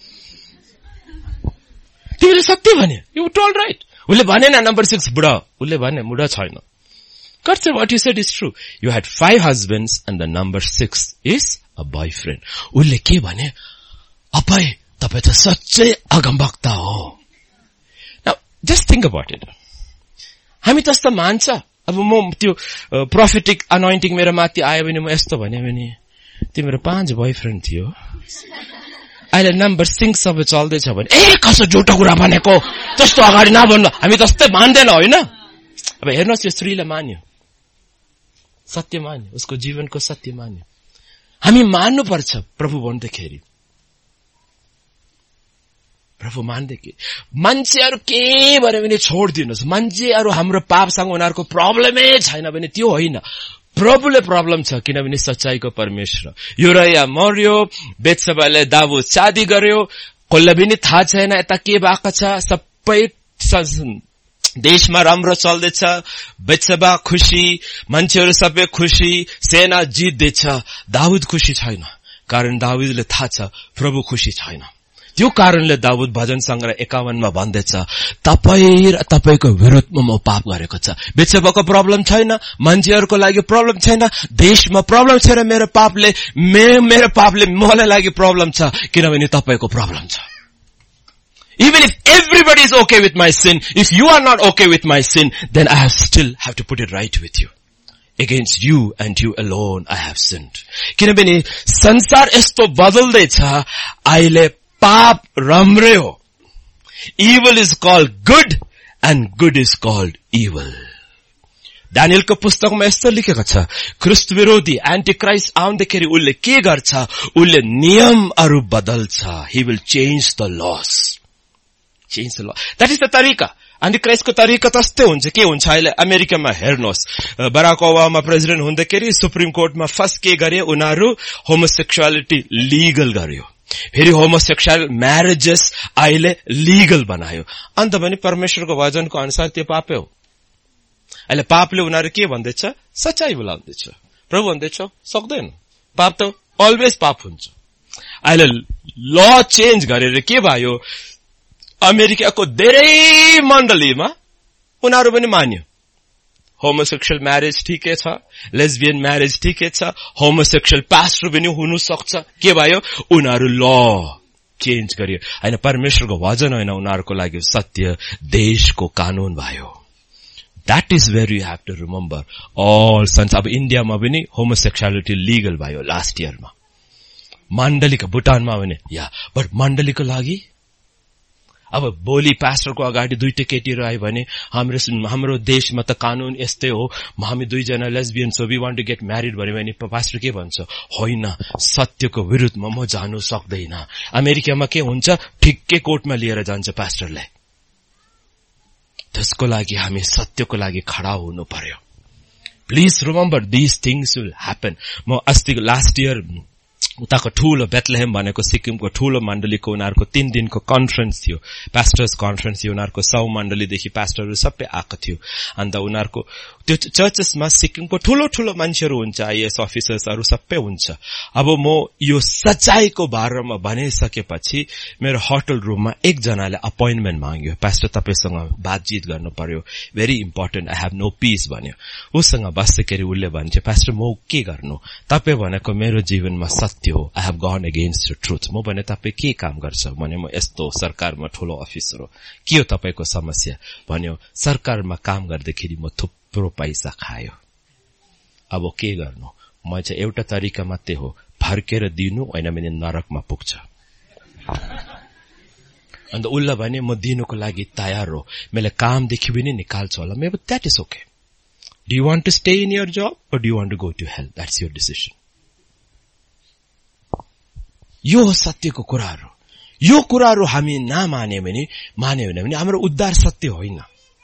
तिमीले सत्य भन्यो, यु टोल्ड राइट। उसले भनेन नम्बर सिक्स बुढा, उसले भने बुढा छैन। God said what you said is true. You had five husbands and the number six is a boyfriend. उसले के भने? अपाई, तपाईँ त सच्चै अगमवक्ता हो। Just think about it. हामी त यस्तो मान्छ। अब म त्यो प्रोफेटिक अनोइन्टिङ मेरो माथि आयो भने म यस्तो भने भने तिम्रो पाँच बोयफ्रेन्ड थियो, अहिले नम्बर सिक्स सबै चल्दैछ भने ए कसो झुटो कुरा भनेको, त्यस्तो अगाडि नभन्नु। हामी त्यस्तै मान्दैन होइन। अब हेर्नुहोस्, यो स्त्रीले मान्यो, सत्य मान्यो, उसको जीवनको सत्य मान्यो। हामी मान्नुपर्छ प्रभु भन्दाखेरि। प्रभु मान्दै के मान्छेहरू के भन्यो भने छोडिदिनुहोस्। मान्छेहरू हाम्रो पापसँग उनीहरूको प्रब्लमै छैन भने त्यो होइन, प्रभुले प्रब्लम छ। किनभने सच्चाईको परमेश्वर। युरिया मर्यो, बेत्सबाले दाऊद शादी गर्यो, कसलाई पनि थाहा छैन यता के भएको छ। सबै देशमा राम्रो चल्दैछ, बेत्सबा खुसी, मान्छेहरू सबै खुसी, सेना जित्दैछ, दाऊद खुसी छैन। कारण दाऊदले थाहा छ प्रभु खुसी छैन। त्यो कारणले दाऊद भजन संग्रह एकाउन्नमा भन्दैछ, तपाईँ र तपाईको विरुद्धमा म पाप गरेको छ। बेत्सबाको प्रब्लम छैन, मान्छेहरूको लागि प्रब्लम छैन, देशमा प्रब्लम छैन। मेरो पापले मेरो पापले मलाई लागि प्रब्लम छ, किनभने तपाईको प्रब्लम छ। Even if everybody is okay with my sin, if you are not okay with my sin, then I have still have to put it right with you. Against you and you alone I have sinned. किनभने संसार यस्तो बदल्दैछ, अहिले पाप राम्रै हो। Evil is called good and good is called evil. दानियलको पुस्तकमा यस्तो लेखेको छ, ख्रिस्ट विरोधी एन्टी क्राइस्ट आउँदाखेरि उसले के गर्छ? उसले नियमहरू बदल्छ। He will change the laws. Change the law. That is the तरिका। अनि क्राइस्टको तरिका तस्तै हुन्छ। के हुन्छ अहिले अमेरिकामा हेर्नुहोस्, बराक ओबामा प्रेसिडेन्ट हुँदाखेरि सुप्रिम कोर्टमा फर्स्ट के गरे, उनीहरू होमोसेक्सुअलिटी लिगल गर्यो, फेरि होमोसेक्सुअल म्यारेजेस अहिले लिगल बनायो। अन्त भने परमेश्वरको वचनको अनुसार त्यो पापै हो। अहिले पापले उनीहरू के भन्दैछ, सच्चाई बोलाउँदैछ। प्रभु भन्दैछ सक्दैन, पाप त अलवेज पाप हुन्छ। अहिले ल चेन्ज गरेर के भयो, अमेरिकाको धेरै मण्डलीमा उनीहरू पनि मान्यो होमोसेक्सुअल म्यारेज ठिकै छ, लेस्बियन म्यारेज ठिकै छ, होमोसेक्सुअल पास्टर पनि हुनु सक्छ। के भयो, उनीहरू ल चेन्ज गर्यो। हैन, परमेश्वरको वचन होइन, उनीहरूको लागि सत्य देशको कानून भयो। That is where you have to remember all sons. अब इन्डियामा पनि होमोसेक्सुअलिटी लिगल भयो लास्ट इयरमा, मण्डलीको भुटानमा पनि या बट मण्डलीको लागि अब भोलि पास्टरको अगाडि दुईटा केटीहरू आयो भने हाम्रो हाम्रो देशमा त कानून यस्तै हो, हामी दुईजना lesbian so we want to get married भन्यो भने पास्टर के भन्छ, होइन सत्यको विरुद्धमा म जानु सक्दैन। अमेरिकामा के हुन्छ, ठिक्कै कोर्टमा लिएर जान्छ पास्टरलाई। त्यसको लागि हामी सत्यको लागि खडा हुनु पर्यो। Please remember this things will happen. म अस्तिको लास्ट इयर उताको ठूलो बेथलेहेम भनेको सिक्किमको ठूलो मण्डलीको उनीहरूको तीन दिनको कन्फरेन्स थियो, पास्टर्स कन्फरेन्स थियो। उनीहरूको सौ मण्डलीदेखि पास्टरहरू सबै आएको थियो। अन्त उनीहरूको त्यो चर्चेसमा सिक्किमको ठूलो ठूलो मान्छेहरू हुन्छ, आइएस अफिसर्सहरू सबै हुन्छ। अब म यो सच्चाईको बारेमा भनिसकेपछि मेरो होटल रूममा एकजनाले अपोइन्टमेन्ट माग्यो, पास्टर तपाईसँग बातचित गर्नु पर्यो, very important, I have no peace भन्यो। उसँग बस्दाखेरि उसले भन्छ, पास्टर म के गर्नु, तपाईँ भनेको मेरो जीवनमा सत्य हो, I have gone against the truth. म भने तपाईँ के काम गर्छ भने, म यस्तो सरकारमा ठूलो अफिसर हो। के हो तपाईँको समस्या भन्यो, सरकारमा काम गर्दाखेरि म थुप्रो पैसा खायो, अब के गर्नु। म चाहिँ एउटा तरिका मात्रै हो, फर्केर दिनु, होइन भने नरकमा पुग्छ। अन्त उसलाई भने म दिनुको लागि तयार हो, मैले कामदेखि पनि निकाल्छु होला। May that is okay. Do you want to stay in your job or do you want to go to hell, that's your decision. यो हो सत्यको कुराहरू। यो कुराहरू हामी नमाने भने माने भने हाम्रो उद्धार सत्य होइन।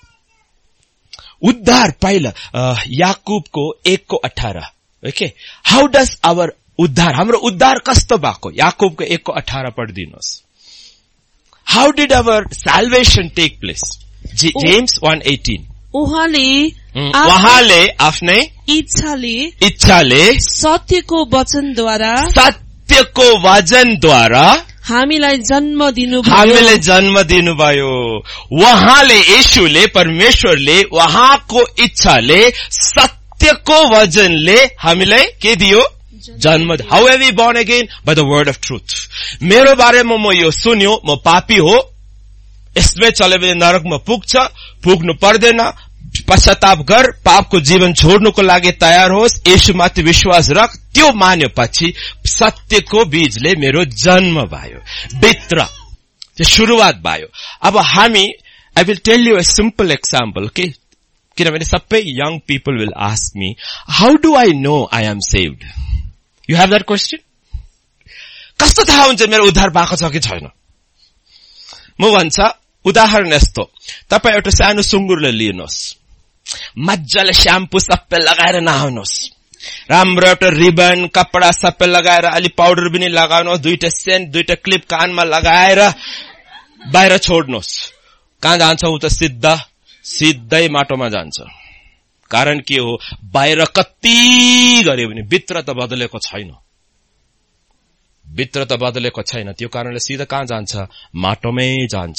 उद्धार पहिला याकूबको एक को अठारह, ओके, हाउ डज आवर उद्धार, हाम्रो उद्धार कस्तो भएको, याकूबको एक को अठारह पढिदिनुहोस्। How did our salvation take place, James one eighteen. उहाँले उहाँले आफ्नै इच्छाले इच्छाले सत्यको वचनद्वारा सत्यको वचनद्वारा हामीलाई जन्म दिनुभयो, हामीलाई जन्म दिनुभयो। उहाँले, येशूले, परमेश्वरले उहाँको इच्छाले सत्यको वचनले हामीलाई के दियो, जन्म। How have we born again, by the word of truth. मेरो बारेमा म यो सुन्यो, म पापी हो, यसमै चल्यो भने नरकमा पुग्छ, पुग्नु पर्दैन, पश्चाताप गर, पापको जीवन छोड्नुको लागि तयार होस्, येशूमाथि विश्वास रख। त्यो मानेपछि सत्यको बीजले मेरो जन्म भयो, भित्र त्यो सुरुवात भयो। अब हामी, I will tell you a simple example के, किनभने सबै young people will ask me, how do I know I am saved? You have that question? कस्तो थाहा हुन्छ मेरो उद्धार भएको छ कि छैन? म भन्छ, उदाहरण यस्तो, तपाईँ एउटा सानो सुँगुरले लिनुहोस्, मजाले स्याम्पू सबै लगाएर नहाउनुहोस्, राम्रो एउटा रिबन कपडा सबै लगाएर, अलि पाउडर पनि लगाउनुहोस्, दुईटा सेन्ट दुईटा क्लिप कानमा लगाएर बाहिर छोड्नुहोस्। कहाँ जान्छ उ त? सिद्धा सिधै माटोमा जान्छ। कारण के हो, बाहिर कति गरे पनि भित्र त बदलेको छैन, भित्र त बदलेको छैन। त्यो कारणले सिधा कहाँ जान्छ? माटोमै जान्छ।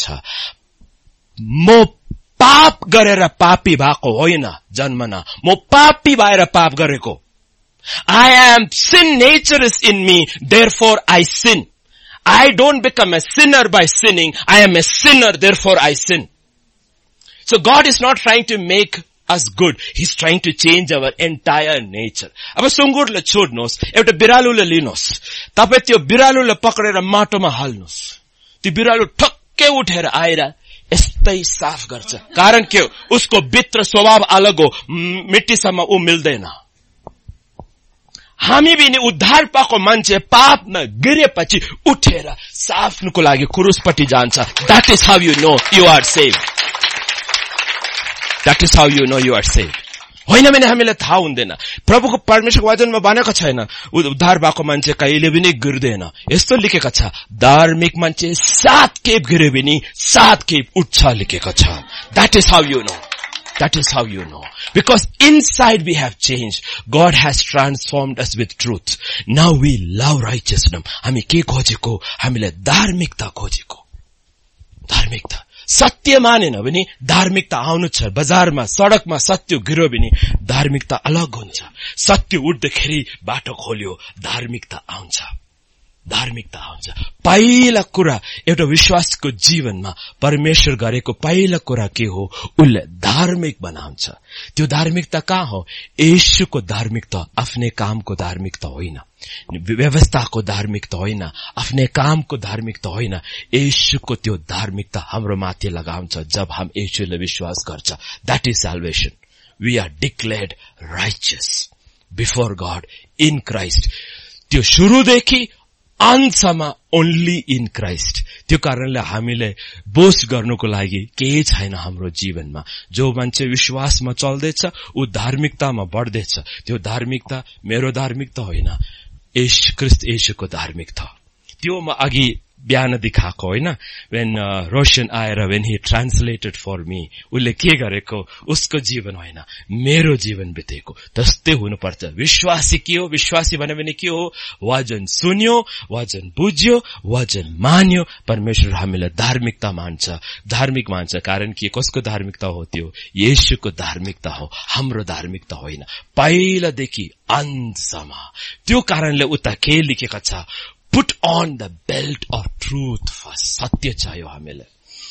म पाप गरेर पापी भएको होइन, जन्मना म पापी भएर पाप गरेको। I am, sin nature is in me, therefore I sin. I don't become a sinner by sinning. I am a sinner, therefore I sin. So God is not trying to make us good. He's trying to change our entire nature. अब सुँगुरले छोड्नुहोस्, एउटा बिरालुले लिनुहोस्, तपाईँ त्यो बिरालुले पक्रेर माटोमा हाल्नुहोस्, त्यो बिरालु ठक्कै उठेर आएर यस्तै साफ गर्छ। कारण के हो? उसको भित्र स्वभाव अलग हो, मिट्टीसम्म ऊ मिल्दैन। हामी पनि उद्धार पाएको मान्छे पापमा गिरेपछि उठेर साफ्नुको लागि क्रुसपट्टि जान्छ। That is how you know you are saved. That is how you know you are saved. होइन भने हामीलाई थाहा हुँदैन. प्रभुको परमेश्वरको वचनमा भनेको छैन उद्धार भएको मान्छे कहिले पनि गिर्दैन. यस्तो लेखेको छ धार्मिक मान्छे सात खेप गिरे पनि सात खेप उठ्छ लेखेको छ. That is how you know. That is how you know. Because inside we have changed. God has transformed us with truth. Now we love righteousness. हामी के खोजेको? हामीले धार्मिकता खोजेको. धार्मिकता. सत्य मानेन भने धार्मिकता आउनु छ. बजारमा सडकमा सत्य गिर्यो भने धार्मिकता अलग हुन्छ. सत्य उठ्दाखेरि बाटो खोल्यो धार्मिकता आउँछ. धार्मिकता आउँछ. पहिला कुरा एउटा विश्वासको जीवनमा परमेश्वर गरेको पहिला कुरा के हो? उसले धार्मिक बनाउँछ. त्यो धार्मिकता कहाँ हो? येशूको धार्मिकता. आफ्नै कामको धार्मिकता होइन, व्यवस्थाको धार्मिकता होइन, आफ्नै कामको धार्मिकता होइन. येशूको त्यो धार्मिकता हाम्रो माथि लगाउँछ जब हम येशूले विश्वास गर्छ. That is salvation. We are declared righteous before God in Christ. त्यो सुरुदेखि अन्तसम्म only in Christ. त्यो कारणले हामीले बोस्ट गर्नुको लागि केही छैन हाम्रो जीवनमा. जो मान्छे विश्वासमा चल्दैछ ऊ धार्मिकतामा बढ्दैछ. त्यो धार्मिकता मेरो धार्मिकता होइन, येशू ख्रीष्ट येशूको धार्मिकता. त्यो म अघि बिहान देखाएको होइन. when uh, रोशन आएर when he translated for me, उसले के गरेको? उसको जीवन होइन, मेरो जीवन बितेको. त्यस्तै हुनुपर्छ. विश्वासी के हो? विश्वासी भन्यो भने के हो? वचन सुन्यो, वचन बुझ्यो, वचन मान्यो. परमेश्वर हामीलाई धार्मिकता मान्छ, धार्मिक मान्छ. कारण के? कसको धार्मिकता हो? त्यो येशूको धार्मिकता हो, हाम्रो धार्मिकता होइन. पहिलादेखि अन्तसम्म. त्यो कारणले उता के लेखेको छ? Put on the belt of truth first. सत्य चाहियो हामीलाई.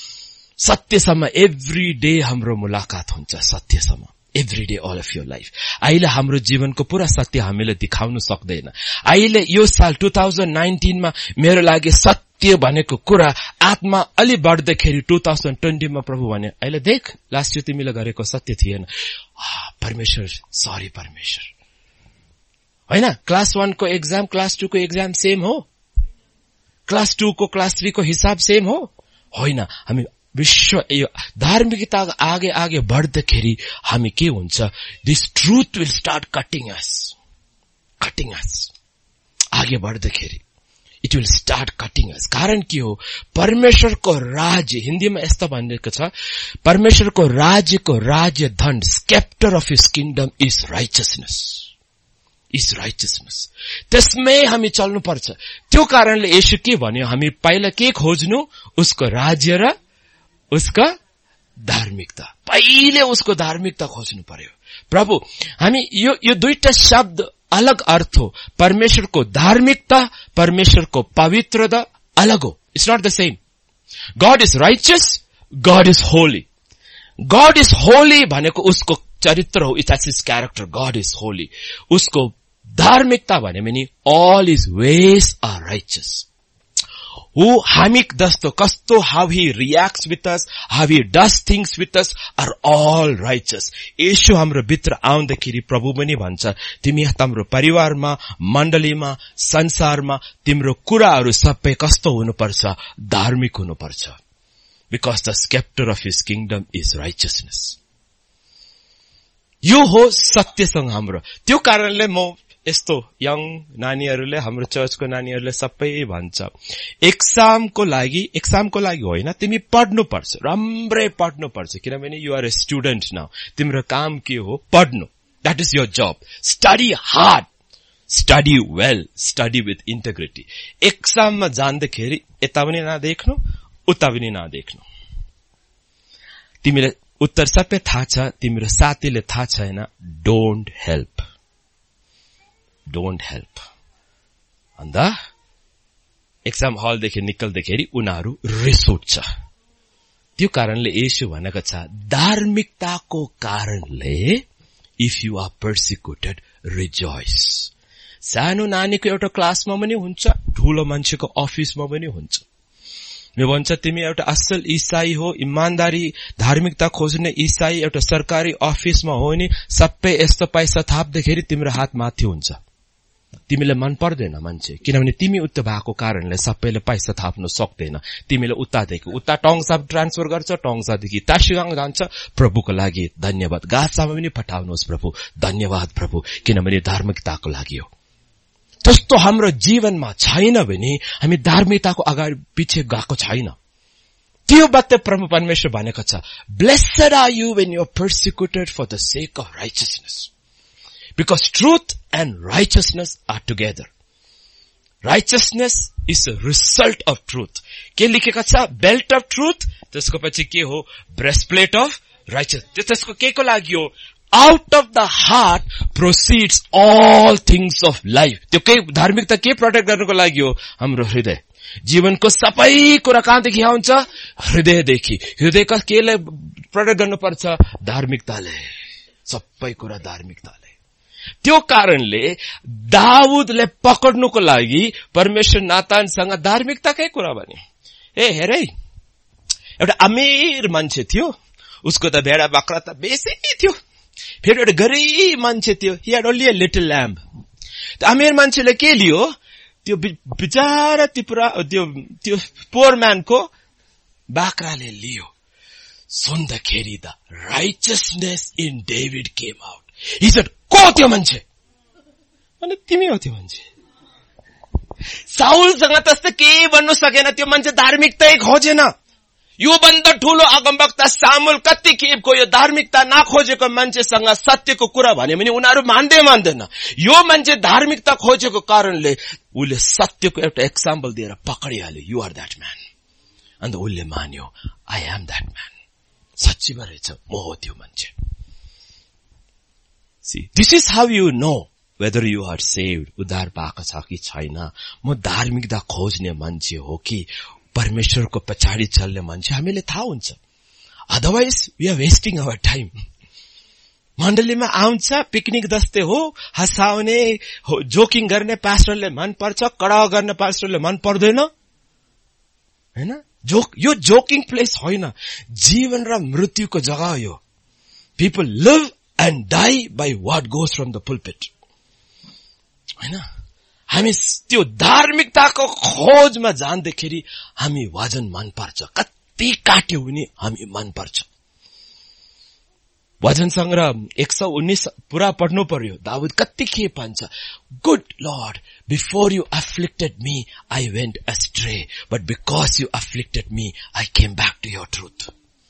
सत्यसम्म every day हाम्रो मुलाकात हुन्छ. सत्यसम्म every day all of your life. अहिले हाम्रो जीवनको पूरा सत्य हामीले दिखाउन सक्दैन. अहिले यो साल two thousand nineteen मा मेरो लागि सत्य भनेको कुरा आत्मा अलि बढ्दाखेरि twenty twenty मा प्रभु भने अहिले देख लास्ट यो तिमीले गरेको सत्य थिएन. परमेश्वर सरी परमेश्वर. हैन क्लास one को एक्जाम क्लास two को एक्जाम सेम हो? क्लास two को क्लास three को हिसाब सेम हो? होइन. हामी विश्व धार्मिकता आगे आगे बढ्दाखेरि हामी के हुन्छ? This truth will start cutting us cutting us आगे बढ्दाखेरि it will start cutting us. कारण के हो? परमेश्वरको राज्य, हिन्दीमा यस्तो भनेको छ, परमेश्वरको राज्यको राज्य धन, sceptre of his kingdom is righteousness. Is righteousness. त्यसमै हामी चल्नु पर्छ. त्यो कारणले येशू के भन्यो? हामी पहिला के खोज्नु? उसको राज्य र उसको धार्मिकता. पहिले उसको धार्मिकता खोज्नु पर्यो. प्रभु हामी यो यो दुईटा शब्द अलग अर्थ हो. परमेश्वरको धार्मिकता, परमेश्वरको पवित्रता अलग हो. It's not the same. God is righteous, God is holy. God is holy भनेको उसको चरित्र हो. It's his character. God is holy. उसको धार्मिकता भन्यो भने all his ways are righteous. Who हामी जस्तो कस्तो how he reacts with us, how he does things with us are all righteous. येशू हाम्रो भित्र आउँदाखेरि प्रभु पनि भन्छ तिमी हाम्रो परिवारमा, मण्डलीमा, संसारमा तिम्रो कुराहरू सबै कस्तो हुनुपर्छ? धार्मिक हुनुपर्छ. Because the scepter of his kingdom is righteousness. यो हो सत्यसँग हाम्रो. त्यो कारणले म यस्तो यङ नानीहरूले, हाम्रो चर्चको नानीहरूले सबै भन्छ एक्जामको लागि, एक्जामको लागि होइन, तिमी पढ्नु पर्छ, राम्रै पढ्नु पर्छ. किनभने you are a student now. तिम्रो काम के हो? पढ्नु. That is your job. Study hard, study well, study with integrity. एक्जाममा जाँदाखेरि यता पनि नदेख्नु, उता पनि नदेख्नु. तिमीलाई उत्तर सबै थाहा छ, तिम्रो साथीले थाहा छैन. Don't help, don't help. अन्त एक्जाम हलदेखि निकल्दाखेरि उनीहरू रिस उठ्छ. त्यो कारणले येशू भनेको छ धार्मिकताको कारणले if you are persecuted rejoice. सानो नानीको एउटा क्लासमा पनि हुन्छ, ठूलो मान्छेको अफिसमा पनि हुन्छ. मे भन्छ तिमी एउटा असल ईसाई हो, इमानदारी धार्मिकता खोज्ने ईसाई एउटा सरकारी अफिसमा हो नि, सबै यस्तो पैसा थाप्दाखेरि तिम्रो हात माथि हुन्छ. तिमीले मन पर्दैन मान्छे, किनभने तिमी उता भएको कारणले सबैले पैसा थाप्नु सक्दैन। तिमीले उतादेखि उता टङसा ट्रान्सफर गर्छ, टङसादेखि तासिगाङ जान्छ। प्रभुको लागि धन्यवाद। गाजामा पनि पठाउनुहोस् प्रभु, धन्यवाद प्रभु, किनभने धार्मिकताको लागि हो। जस्तो हाम्रो जीवनमा छैन भने हामी धार्मिकताको अगाडि पछि गएको छैन। त्यो बात प्रभु परमेश्वर भनेको छ, blessed are you when you are persecuted for the sake of righteousness, because truth and righteousness are together. Righteousness is a result of truth. के लेखेको छ? Belt of truth, त्यसको पछि के हो? Breastplate of righteousness. त्यसको के को लागि हो? Out of the heart proceeds all things of life. त्यो के धार्मिकता के प्रोटेक्ट गर्नको लागि हो? हाम्रो हृदय। जीवनको सबै कुरा कहाँदेखि आउँछ? हृदयदेखि। हृदयका केले प्रोटेक्ट गर्नुपर्छ? धार्मिकताले। सबै कुरा धार्मिकताले। त्यो कारणले दाऊदले पकड्नुको लागि परमेश्वर नातानसँग धार्मिकताकै कुरा भने। ए हेरै, एउटा अमीर मान्छे थियो, उसको त भेडा बाख्रा त बेसी थियो। फेरि एउटा गरिब मान्छे थियो, he had only a little lamb. त्यो अमीर मान्छेले के लियो? त्यो बिचारा त्रिपुरा त्यो त्यो पोर म्यानको बाख्राले लियो। सुन्दाखेरि the righteousness in David came out. He said, को त्यो मान्छे? अनि तिमी हो त्यो मान्छे। साउलसँग त्यस्तो केही भन्नु सकेन, त्यो मान्छे धार्मिकतै खोजेन। यो भन्दा ठूलो अगमवक्ता सामुएल कति खेपको यो धार्मिकता नखोजेको मान्छेसँग सत्यको कुरा भन्यो भने उनीहरू मान्दै मान्दैन। यो मान्छे धार्मिकता खोजेको कारणले उसले सत्यको एउटा एक्जाम्पल दिएर पकडिहाल्यो। You are that man. अन्त उसले मान्यो, आई एम द्याट म्यान। सच्चीमा रहेछ, म हो त्यो मान्छे। See, this is how you know whether you are saved. उद्धार पाएको छ कि छैन। म धार्मिकता खोज्ने मान्छे हो कि परमेश्वरको पछाडि चल्ने मान्छे, हामीले थाहा हुन्छ। Otherwise we are wasting our time. मण्डलीमा आउँछ, पिकनिक जस्तै हो, हँसाउने हो, जोकिङ गर्ने पास्टरले मन पर्छ, कडा गर्ने पास्टरले मन पर्दैन, हैन? जोक यो जोकिङ प्लेस होइन, जीवन र मृत्युको जग्गा हो यो। People live and die by what goes from the pulpit. हैन? हामी त्यो धार्मिकताको खोजमा जाँदाखेरि हामी वजन मन पर्छ, कति काट्यो भने हामी मन पर्छ। वजन संग्रह एक सौ उन्नीस पूरा पढ्नु पर्यो। दाऊद कति के भन्छ, good Lord, before you afflicted me I went astray, but because you afflicted me I came back to your truth.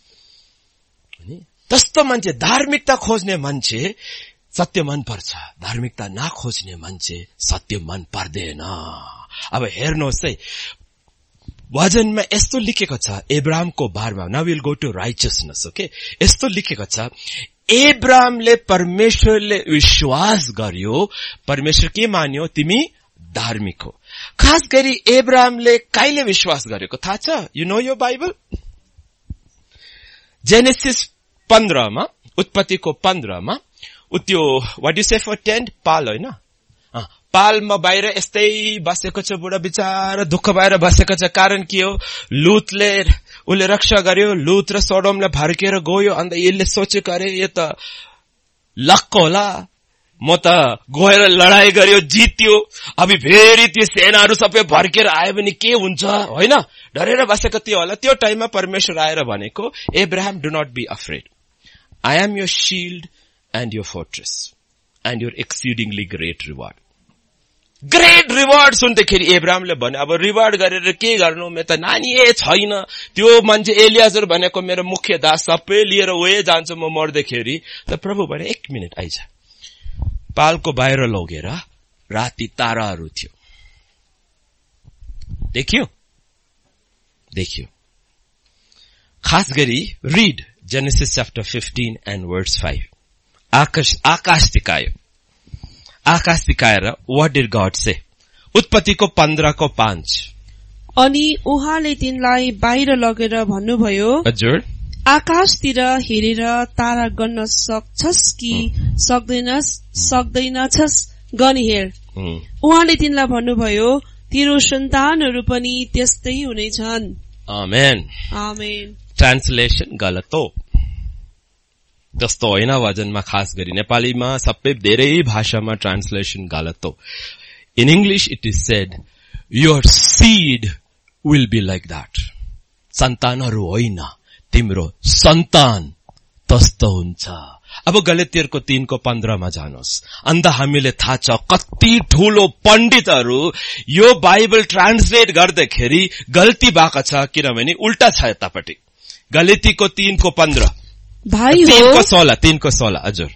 त्यस्तो मान्छे, धार्मिकता खोज्ने मान्छे सत्य मन पर्छ, धार्मिकता नखोज्ने मान्छे सत्य मन पर्दैन। अब हेर्नुहोस् है, वचनमा यस्तो लेखेको छ एब्राहमको बारेमा। Now will go to righteousness, okay? यस्तो लेखेको छ, एब्राहमले परमेश्वरले विश्वास गर्यो, परमेश्वर के मान्यो? तिमी धार्मिक हो। खास गरी एब्राहमले कहिले विश्वास गरेको थाहा छ? यु नो यो बाइबल? जेनेसिस पन्ध्रमा, उत्पत्तिको पन्ध्रमा, त्यो what you say for tent? पाल होइन? पालमा बाहिर यस्तै बसेको छ, बुढा बिचारा दुःख भएर बसेको छ। कारण के हो? लुतले उसले रक्षा गर्यो, लुत र सोडोमले फर्केर गयो। अन्त यसले सोचेको अरे यो त लक्क होला, म त गएर लडाई गर्यो, जित्यो, अब फेरि त्यो सेनाहरू सबै फर्केर आयो भने के हुन्छ, होइन? डरेर बसेको थियो होला। त्यो टाइममा परमेश्वर आएर भनेको, Abraham do not be afraid, I am your shield and your fortress and your exceedingly great reward. Great reward सुन्दाखेरि एब्राहमले भने, अब रिवार्ड गरेर के गर्नु? म त नानी ए छैन, त्यो मान्छे एलियाजर भनेको मेरो मुख्य दास सबै लिएर ओए जान्छ म मर्दाखेरि। त प्रभु भने, एक मिनट आइज। पालको बाहिर लगेर राति ताराहरू थियो, देखियो देखियो खास गरी read Genesis chapter fifteen and verse five. आकाश आकाश दिखायो, आकाश दिखाएर व्हाट डिड गॉड से? उत्पत्तिको पन्ध्रको पाँच। अनि उहाँले तिनलाई बाहिर लगेर भन्नुभयो, हजुर, आकाशतिर हेरेर तारा गन्न सक्छस् कि सक्दैनस् सक्दैनछस् गनी हेर। उहाँले तिनलाई भन्नुभयो, तिम्रो सन्तानहरू पनि त्यस्तै हुनेछन्। आमेन आमेन। ट्रान्सलेसन गलत हो, जस्तो होइन। वचनमा खास गरी नेपालीमा सबै धेरै भाषामा ट्रान्सलेसन गलत हो। In English it is said, your seed will be like that. सन्तानहरु होइन, तिम्रो सन्तान तस्तो हुन्छ. अब गलातियरको तीन को पन्ध्र मा जानुहोस्. अन्त हामीले थाहा छ कति ठूलो पण्डितहरु यो बाइबल ट्रान्सलेट गर्दाखेरि गल्ती भएको छ, किनभने उल्टा छ यतापटि. गलातीको तीन को पन्ध्र, भाइ हो तीन को सोह्र, तीन को सोह्र. हजुर.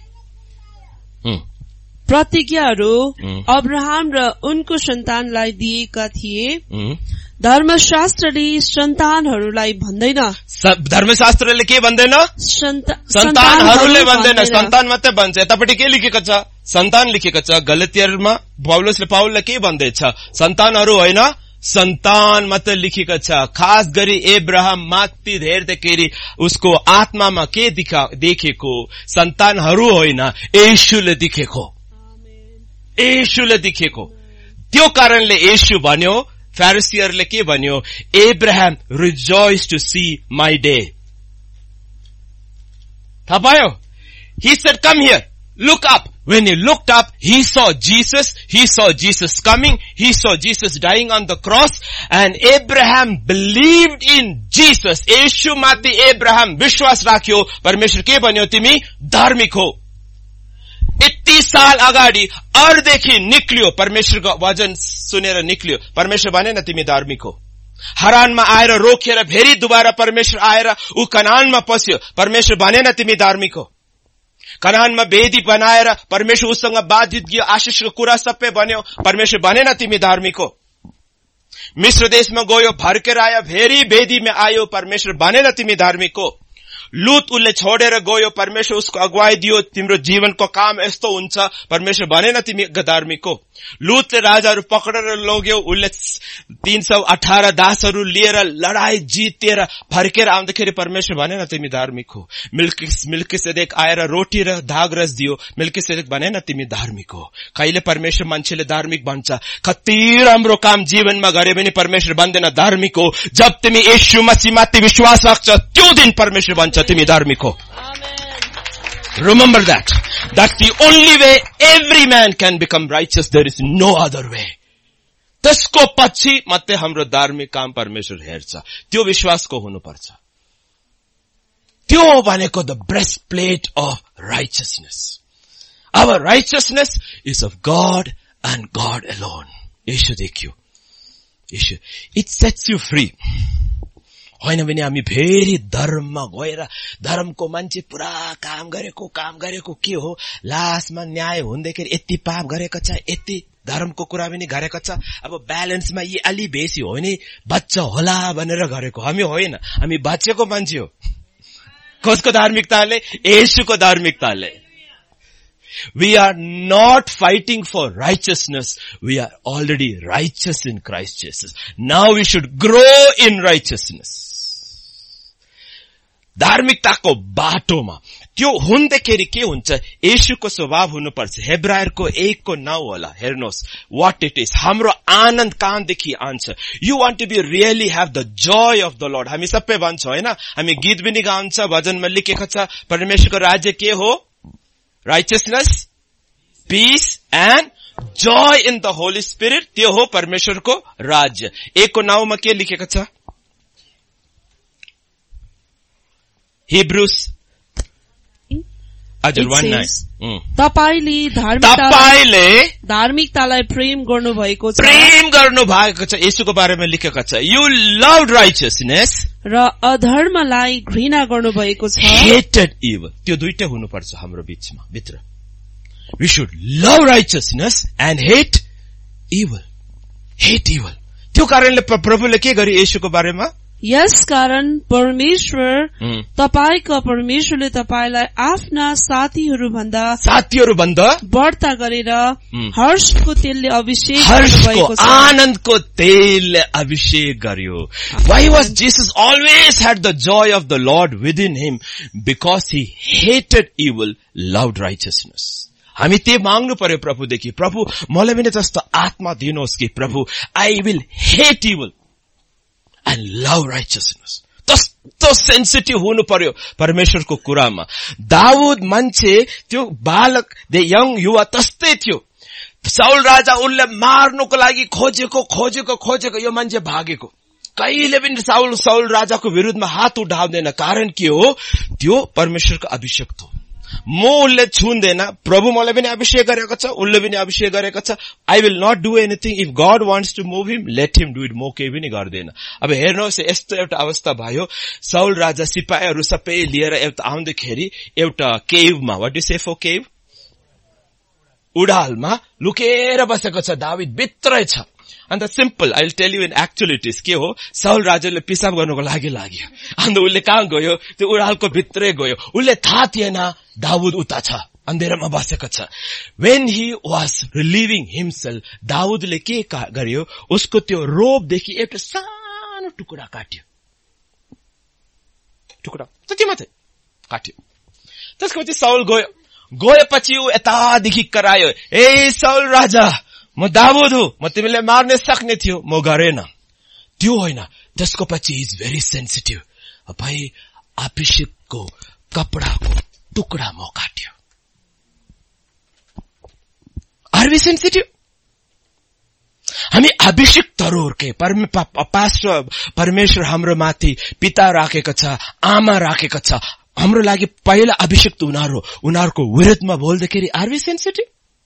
प्रतिज्ञाहरू अब्राहम र उनको सन्तानलाई दिएका थिए. धर्मशास्त्रले सन्तानहरूलाई भन्दैन. धर्मशास्त्रले के भन्दैन? सन्तानहरूले भन्दैन. सन्तान मात्रै भन्छ. यतापटि के लेखेको छ? सन्तान लेखेको छ. गलातियरमा पौलुसले पाउललाई के भन्दैछ? सन्तानहरू होइन, सन्तान मात्र लेखेको छ. खास गरी एब्राहम माथि हेर्दाखेरि उसको आत्मामा के देखेको? सन्तानहरू होइन, येशूले देखेको. येशूले देखेको. त्यो कारणले येशू भन्यो, फारिसीहरूले के भन्यो? Abraham rejoice to see my day. थाहा पायो? He said, come here, look up. When he looked up, he saw Jesus, he saw Jesus coming, he saw Jesus dying on the cross, and Abraham believed in Jesus. येशू माथि Abraham विश्वास राख्यो. परमेश्वर के भन्यो? तिमी धार्मिक हो. यति साल अगाडि अर्देखि निक्लियो, परमेश्वरको वचन सुनेर निक्लियो. परमेश्वर भनेन तिमी धार्मिक हो. हरानमा आएर रोकेर फेरि दुबारा परमेश्वर आएर ऊ कनानमा पस्यो. परमेश्वर भनेन तिमी धार्मिक हो. कनानमा वेदी बनाएर परमेश्वर उसँग बातचित गयो, आशिषको कुरा सबै भन्यो. परमेश्वर भनेन तिमी धार्मिक हो. मिश्र देशमा गयो, फर्केर आयो, फेरि वेदीमा आयो. परमेश्वर भनेन तिमी धार्मिक हो. लूत उसले छोडेर गयो, परमेश्वर उसको अगुवाई दियो, तिम्रो जीवनको काम यस्तो हुन्छ. परमेश्वर भनेन तिमी धार्मिक हो. लूतले राजाहरू पक्रेर लग्यो, उसले तीन सौ अठारह दासहरू लिएर लडाई जितेर फर्केर आउँदाखेरि परमेश्वर भनेन तिमी धार्मिक हो. मिल्किसेदेक आएर रोटी र धाग रस दियो, मिल्किसेदेक भनेन तिमी धार्मिक हो. कहिले परमेश्वर मान्छेले धार्मिक भन्छ? कति राम्रो काम जीवनमा गरे पनि परमेश्वर भन्दैन धार्मिक हो. जब तिमी येशू मसीहमाथि विश्वास राख्छ, त्यो दिन परमेश्वर भन्छ तिमी धार्मिक हो. Remember that. That's the only way every man can become righteous. There is no other way. त्यसको पछि मात्रै हाम्रो धार्मिक काम परमेश्वर हेर्छ. त्यो विश्वासको हुनुपर्छ. त्यो भनेको the breastplate of righteousness. Our righteousness is of God and God alone. येशू देखियो. येशू. It sets you free. होइन भने हामी फेरि धर्ममा गएर धर्मको मान्छे पुरा काम गरेको काम गरेको के हो, लास्टमा न्याय हुँदाखेरि यति पाप गरेको छ, यति धर्मको कुरा पनि गरेको छ, अब ब्यालेन्समा यी अलि बेसी हो नि बच्चा होला भनेर गरेको. हामी होइन, हामी बच्चेको मान्छे हो. कसको धार्मिकताले? येशूको धार्मिकताले. We are not fighting for righteousness. We are already righteous in Christ Jesus. Now we should grow in righteousness. धार्मिकताको बाटोमा त्यो हुँदाखेरि के हुन्छ? येशूको स्वभाव हुनुपर्छ. हेब्रायरको एक को नौ होला. हेर्नुहोस् what it is. हाम्रो आनन्द कहाँदेखि आउँछ? You want to be really have the joy of the Lord. हामी सबै भन्छ होइन, हामी गीत पनि गाउँछ, भजनमा लेखेको छ परमेश्वरको राज्य के हो? Righteousness, peace and joy in the Holy Spirit. त्यो हो परमेश्वरको राज्य. एक को नौ मा के लेखेको छ? Hebrews हजुर one nine. तपाईले तपाईले धार्मिकतालाई प्रेम गर्नु भएको छ. प्रेम गर्नु भएको छ. येशूको बारेमा लेखेको छ. You loved righteousness. र अधर्मलाई घृणा गर्नु भएको छ. Hated evil. त्यो दुईटै हुनुपर्छ हाम्रो बीचमा भित्र. We should love righteousness and hate evil. Hate evil. त्यो कारणले प्रभुले के गरे येशूको बारेमा? यस कारण परमेश्वर तपाईको परमेश्वरले तपाईलाई आफ्ना साथीहरू भन्दा साथीहरू भन्दा बढ्ता गरेर हर्षको तेलले अभिषेक गर्नुभएको छ. आनन्दको तेलले अभिषेक गर्यो. Why was Jesus always had the joy of the Lord within him? Because he hated evil, loved righteousness. हामी त्यो माग्नु पर्यो प्रभुदेखि. प्रभु मलाई पनि जस्तो आत्मा दिनुहोस् कि प्रभु I will hate evil and love righteousness. तस्तो सेन्सिटिभ हुनु पर्यो परमेश्वरको कुरामा. दाऊद मान्छे त्यो बालक दे यङ युवा तस्तै थियो. साउल राजा उनले मार्नुको लागि खोजेको खोजेको खोजेको यो मान्छे भागेको। कहिले पनि साउल साउल राजाको विरुद्धमा हात उठाउँदैन। कारण के हो? त्यो परमेश्वरको अभिषेक हो। म उनले छुन्दैन, प्रभु मलाई पनि अभिषेक गरेको छ, उनले पनि अभिषेक गरेको छ। I will not do anything. If God wants to move him, let him do it. म केही पनि गर्दैन। अब हेर्नुहोस्, यस्तो एउटा अवस्था भयो। साउल राजा सिपाहीहरू सबै लिएर एउटा आउँदाखेरि एउटा केभमा, what do say for cave, उडालमा लुकेर बसेको छ। दावीद भित्रै छ। अन्त simple, I will tell you in actualities के हो, साउल राजाले पिसाब गर्नको लागि लाग्यो। अन्त उसले कहाँ गयो? त्यो उडालको भित्रै गयो। उसले थाहा थिएन दाऊद उता छ, अन्धेरामा बसेको छ। When he was relieving himself, दाऊदले के गर्यो? उसको त्यो रोबदेखि एउटा सानो टुक्रा काट्यो। टुक्रा त्यति मात्रै काट्यो। त्यसको पछि साउल गयो। गएपछि ऊ यतादेखि करायो, ए साउल राजा, म दाऊद हो, म तिमीले मार्न सक्ने थियो, म गरेन। त्यो होइन। त्यसको पछि इज भेरी सेन्सिटिभ। भाइ अभिषेकको कपडाको टुक्रा म काट्यो। Are we sensitive? हामी अभिषेकतरुहरुकै पास्टर परमेश्वर हाम्रो माथि पिता राखेको छ, आमा राखेको छ। हाम्रो लागि पहिला अभिषेक त उनीहरु उनीहरुको विरुद्धमा बोल्दाखेरि आर वी सेन्सिटिभ?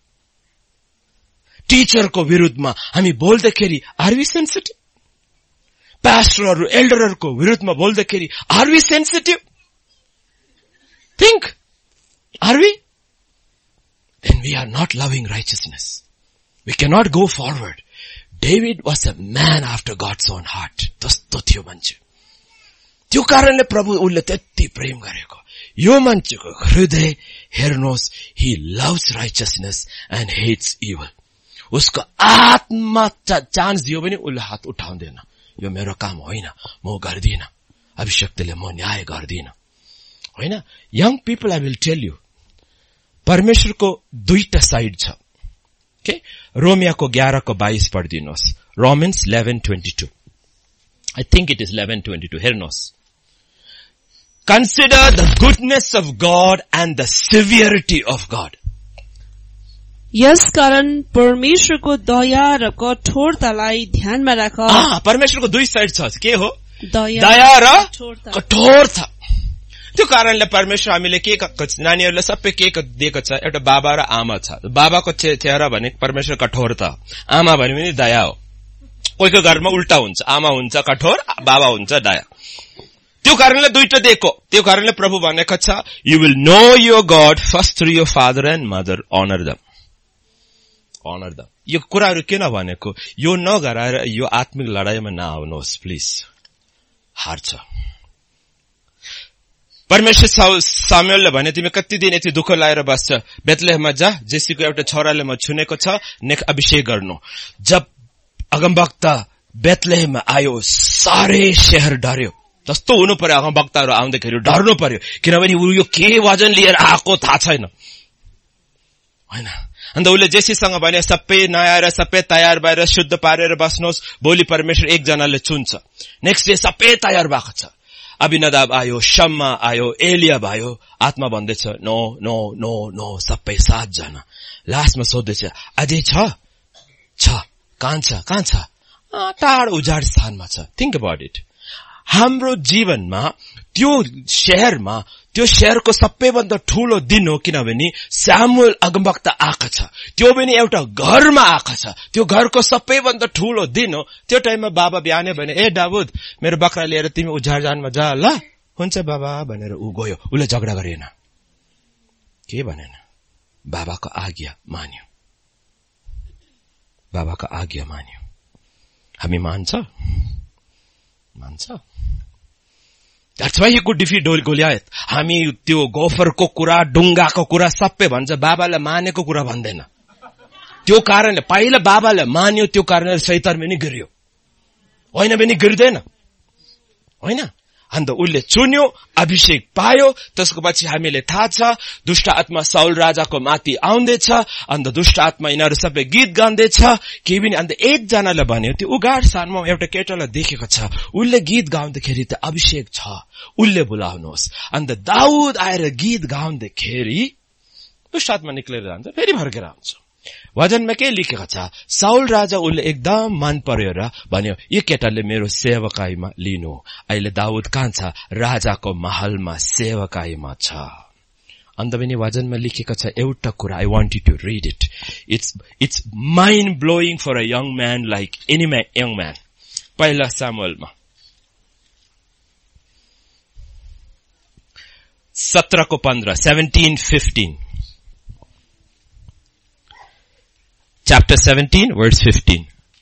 टीचरको विरुद्धमा हामी बोल्दाखेरि आर वी सेन्सिटिभ? पास्टरहरु एल्डरहरुको विरुद्धमा बोल्दाखेरि are we sensitive? Think, are we? Then we are not loving righteousness. We cannot go forward. David was a man after God's own heart. Tasto थियो मान्छे। त्यो कारणले प्रभु उनले त्यति प्रेम गरेको। यो मान्छेको हृदय हेर्नुहोस्, he loves righteousness and hates evil. उसको आत्मा चान्स दियो भने उसले हात उठाउँदैन। यो मेरो काम होइन, म गर्दिन। अभिषेकले म न्याय गर्दिन। होइन? Young people, I will tell you, परमेश्वरको दुईटा साइड छ। ओके, रोमियाको ग्यारह को बाईस पढिदिनुहोस्। Romans eleven twenty two, I think it is eleven twenty two. हेर्नुहोस्, consider the goodness of God and the severity of God. यसकारण परमेश्वरको दया र कठोरतालाई ध्यानमा राख। परमेश्वरको दुई साइड छ। के हो? दया, दया र कठोरता। त्यो कारणले परमेश्वर हामीले के नानीहरूलाई सबै के दिएको छ? एउटा बाबा र आमा छ। बाबाको चेहरा भने परमेश्वर कठोरता, आमा भने पनि दया हो। कोहीको घरमा उल्टा हुन्छ, आमा हुन्छ कठोर, बाबा हुन्छ दया। त्यो कारणले दुईटा दिएको। त्यो कारणले प्रभु भनेको छ, you will know your God first through your father and mother, honour them, honour them. यो कुराहरू किन भनेको? यो नगराएर यो आत्मिक लडाईमा नआउनुहोस् प्लिज, हार्छ। परमेश्वर सामुएलले भने, तिमी कति दिन यति दुःख लाएर बस्छ, बेथलेहममा जा, जेसीको एउटा छोराले म छुनेको छ, नेक अभिषेक गर्नु। जब अगमवक्ता बेथलेहममा आयो, सारे शहर डर्यो। जस्तो हुनु पर्यो, अगमवक्ताहरू आउँदाखेरि डर्नु पर्यो, किनभने ऊ यो के वजन लिएर आएको थाहा छैन। होइन? अन्त उसले जेसीसँग भने, सबै नआएर सबै तयार भएर शुद्ध पारेर बस्नुहोस्, भोलि परमेश्वर एकजनाले चुन्छ। नेक्स्ट डे सबै तयार भएको छ। अभिनदाब आयो, शम्मा आयो, एलियाब आयो। आत्मा भन्दैछ नो नो नो नो, सबै सात जना। लास्टमा सोध्दैछ, अझै छ? छ। कहाँ छ? कहाँ छ? टाढो उजाड स्थानमा छ। Think about it. हाम्रो जीवनमा त्यो शहरमा, त्यो शहरको सबैभन्दा ठूलो दिन हो, किनभने सामुएल अगमवक्ता आएको छ। त्यो पनि एउटा घरमा आएको छ। त्यो घरको सबैभन्दा ठूलो दिन हो। त्यो टाइममा बाबा बिहानै भने, ए दाऊद, मेरो बकरा लिएर तिमी उजाड जानमा जा ल। हुन्छ बाबा भनेर ऊ गयो। उसले झगडा गरेन, के भनेन, बाबाको आज्ञा मान्यो। बाबाको आज्ञा मान्यो। हामी मान्छ? मान्छ? That's why he could defeat Goliath. हामी त्यो गोफरको कुरा, डुङ्गाको कुरा सबै भन्छ, बाबाले मानेको कुरा भन्दैन। त्यो कारणले पहिला बाबाले मान्यो, त्यो कारणले शैतान पनि गिर्यो। होइन पनि गिर्दैन, होइन? अन्त उसले चुन्यो, अभिषेक पायो। त्यसको पछि हामीले थाहा छ, दुष्ट आत्मा साउल राजाको माथि आउँदैछ। अन्त दुष्ट आत्मा यिनीहरू सबै गीत गाउँदैछ। के पनि अन्त एकजनाले भन्यो, त्यो उगाड स्थानमा एउटा केटालाई देखेको छ, उसले गीत गाउँदाखेरि त अभिषेक छ, उसले बोलाउनुहोस्। अन्त दाऊद आएर गीत गाउँदाखेरि दुष्ट आत्मा निक्लेर जान्छ, फेरि फर्केर आउँछ। वचनमा के लेखेको छ, साउल राजा उसले एकदम मन पर्यो र भन्यो यो केटाले मेरो सेवकाईमा लिनु। अहिले दाउद कहाँ छ? राजाको महलमा सेवकाईमा छ। अन्त पनि वचनमा लेखेको छ एउटा कुरा, I want you to read it. It's it's mind blowing for a young man like any young man. पहिला सामुएलमा सत्रको पन्ध्र, seventeen fifteen, chapter seventeen verse fifteen.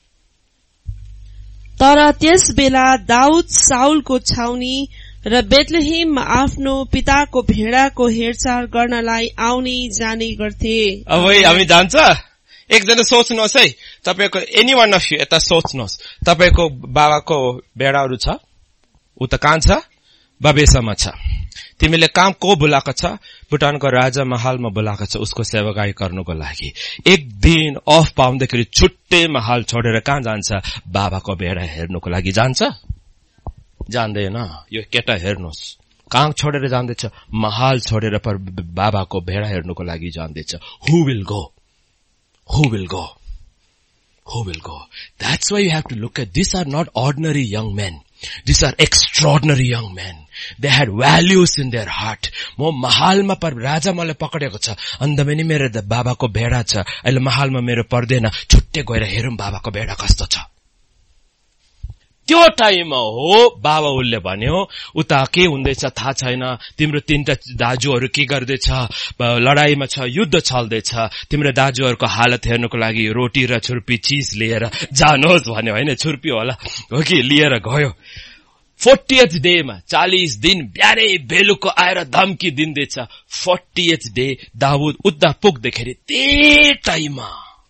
तर त्यस बेला दाउद साउलको छाउनी र बेथलेहेममा आफ्नो पिताको भेडाको हेरचाह गर्नलाई आउने जाने गर्थे। अब हामी जान्छ। एकजना सोच्नुहोस् है, तपाईको एनी वान अफ यु यता सोच्नुहोस्, तपाईको बाबाको भेडाहरू छ, उ त कहाँ छ? बबेसमा छ। तिमीले काम को बोलाएको छ? भुटानको राजा महलमा बोलाएको छ उसको सेवागाई गर्नुको लागि। एक दिन अफ पाउँदाखेरि छुट्टै महल छोडेर कहाँ जान्छ? बाबाको भेडा हेर्नुको लागि जान्छ? जान्दैन। यो केटा हेर्नुहोस् कहाँ छोडेर जाँदैछ? महल छोडेर पर बाबाको भेडा हेर्नुको लागि जाँदैछ। Who will go? Who will go? Who will go? That's why you have to look at, these are not ordinary young men. These are extraordinary young men. They had values in their heart. म महालमा पर राजा मलाई पकडेको छ, अन्त पनि मेरो बाबाको भेडा छ, अहिले महालमा मेरो पर्दैन, छुट्टै गएर हेरौं बाबाको भेडा कस्तो छ। त्यो टाइममा हो बाबा उले भन्यो उता के हुँदैछ थाहा छैन, तिम्रो तीनटा दाजुहरू के गर्दैछ, लडाईमा छ, युद्ध चल्दैछ, तिम्रो दाजुहरूको हालत हेर्नको लागि रोटी र छुर्पी चीज लिएर जानुहोस् भन्यो। हैन छुर्पी होला हो कि लिएर गयो। फोर्टीएथ डेमा चालीस दिन बिहानै बेलुको आएर धम्की दिँदैछ। फोर्टीएथ डे दाउद उता पुग्दाखेरि त्यही टाइममा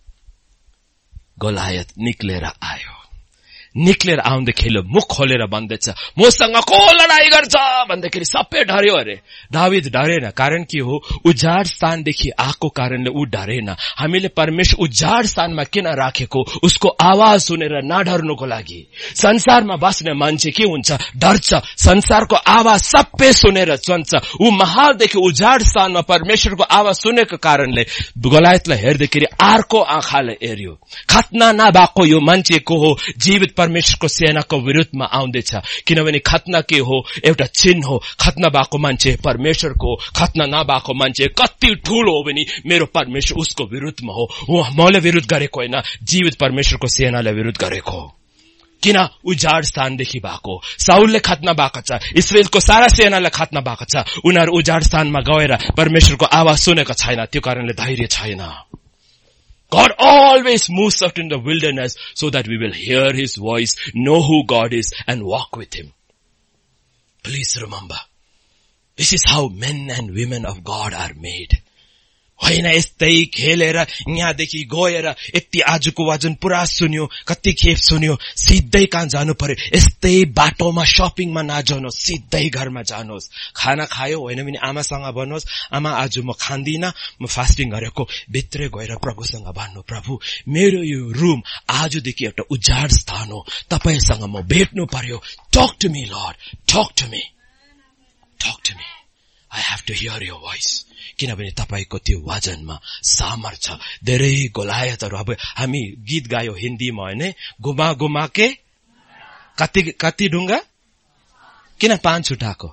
गोलायत निक्लेर आयो। निक्लेर आउँदाखेरि मुख खोलेर भन्दैछ मसँग को लडाई गर्छ भन्दाखेरि सबै डर्यो अरे। दाउद डरेन, कारण के हो? उजाड स्थानदेखि आएको कारणले उ डरेन। हामीले परमेश्वर उजाड स्थानमा किन राखेको? उसको आवाज सुनेर नडर्नुको लागि। संसारमा बस्ने मान्छे के हुन्छ? डर्छ। संसारको आवाज सबै सुनेर चन्छ। उ महालदेखि उजाड स्थानमा परमेश्वरको आवाज सुनेको कारणले गोलायतलाई हेर्दाखेरि अर्को आँखाले हेर्यो। खतना नभएको यो मान्छेको हो, जीवित परमेश्वरको सेनाको विरुद्धमा आउँदैछ। किनभने खतना के हो? एउटा चिन्ह हो। खतना भएको मान्छे परमेश्वरको, खतना नभएको मान्छे कति ठूलो हो भने मेरो परमेश्वर उसको विरुद्धमा हो। उ मलाई विरुद्ध गरेको होइन, जीवित परमेश्वरको सेनालाई विरुद्ध गरेको। किन? उजाड स्थानदेखि भएको। साउलले खतना भएको छ, इस्राएलको सारा सेनालाई खतना भएको छ। उनीहरू उजाड स्थानमा गएर परमेश्वरको आवाज सुनेको छैन, त्यो कारणले धैर्य छैन। God always moves out in the wilderness so that we will hear His voice, know who God is, and walk with Him. Please remember, this is how men and women of God are made. होइन यस्तै खेलेर यहाँदेखि गएर यति आजको वचन पुरा सुन्यो, कति खेप सुन्यो, सिधै कहाँ जानु पर्यो? यस्तै बाटोमा शपिङमा नजानुहोस्, सिधै घरमा जानुहोस्। खाना खायो होइन भने आमासँग भन्नुहोस्, आमा आज म खान्दिन, म फास्टिङ गरेको। भित्रै गएर प्रभुसँग भन्नु, प्रभु मेरो यो रुम आजदेखि एउटा उजाड स्थान हो, तपाईसँग म भेट्नु पर्यो। Talk to me Lord, talk to me, talk to me, I have to hear your voice. किनभने तपाईको त्यो वचनमा सामर्थ छ। धेरै गोलायतहरू, अब हामी गीत गायो हिन्दीमा होइन, गुमा गुमा के कति कति ढुङ्गा, किन पाँच उठाएको?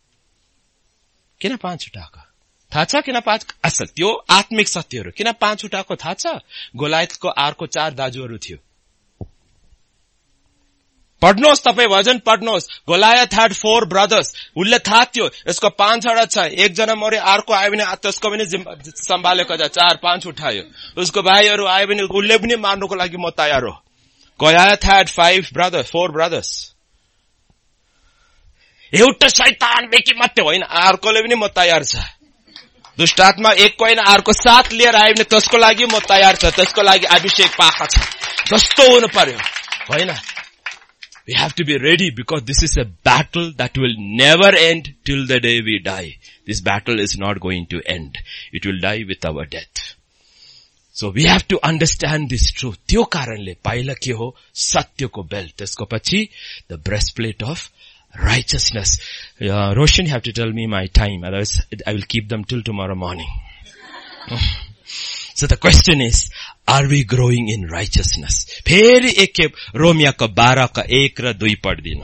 किन पाँच उठाएको थाहा छ? किन पाँच? असल त्यो आत्मिक सत्यहरू। किन पाँच उठाएको थाहा छ? गोलायतको अर्को चार दाजुहरू थियो। पढ्नुहोस्, तपाईँ वचन पढ्नुहोस्। Goliath had four brothers. उसले थाहा थियो यसको पाँचवटा छ, एकजना मरे, अर्को आयो भने त्यसको पनि सम्हालेको छ, चार पाँच उठायो। उसको भाइहरू आयो भने उसले पनि मार्नुको लागि म तयार हो। Goliath had five brothers, four brothers. एउटा शैतान बेकी मात्रै होइन, अर्कोले पनि म तयार छ। दुष्टात्मा एकको होइन अर्को साथ लिएर आयो भने त्यसको लागि म तयार छ, त्यसको लागि अभिषेक पाएको छ। जस्तो हुनु पर्यो होइन। We have to be ready because this is a battle that will never end till the day we die. This battle is not going to end. It will die with our death. So we have to understand this truth. त्यो कारणले पहिला के हो? सत्यको belt, त्यसको पछि the breastplate of righteousness. Uh, Roshan, you have to tell me my time, otherwise I will keep them till tomorrow morning. So the question is, are we growing in righteousness? फेरि एक खेप रोमियाको बाह्र का एक र दुई पढ्दिनु.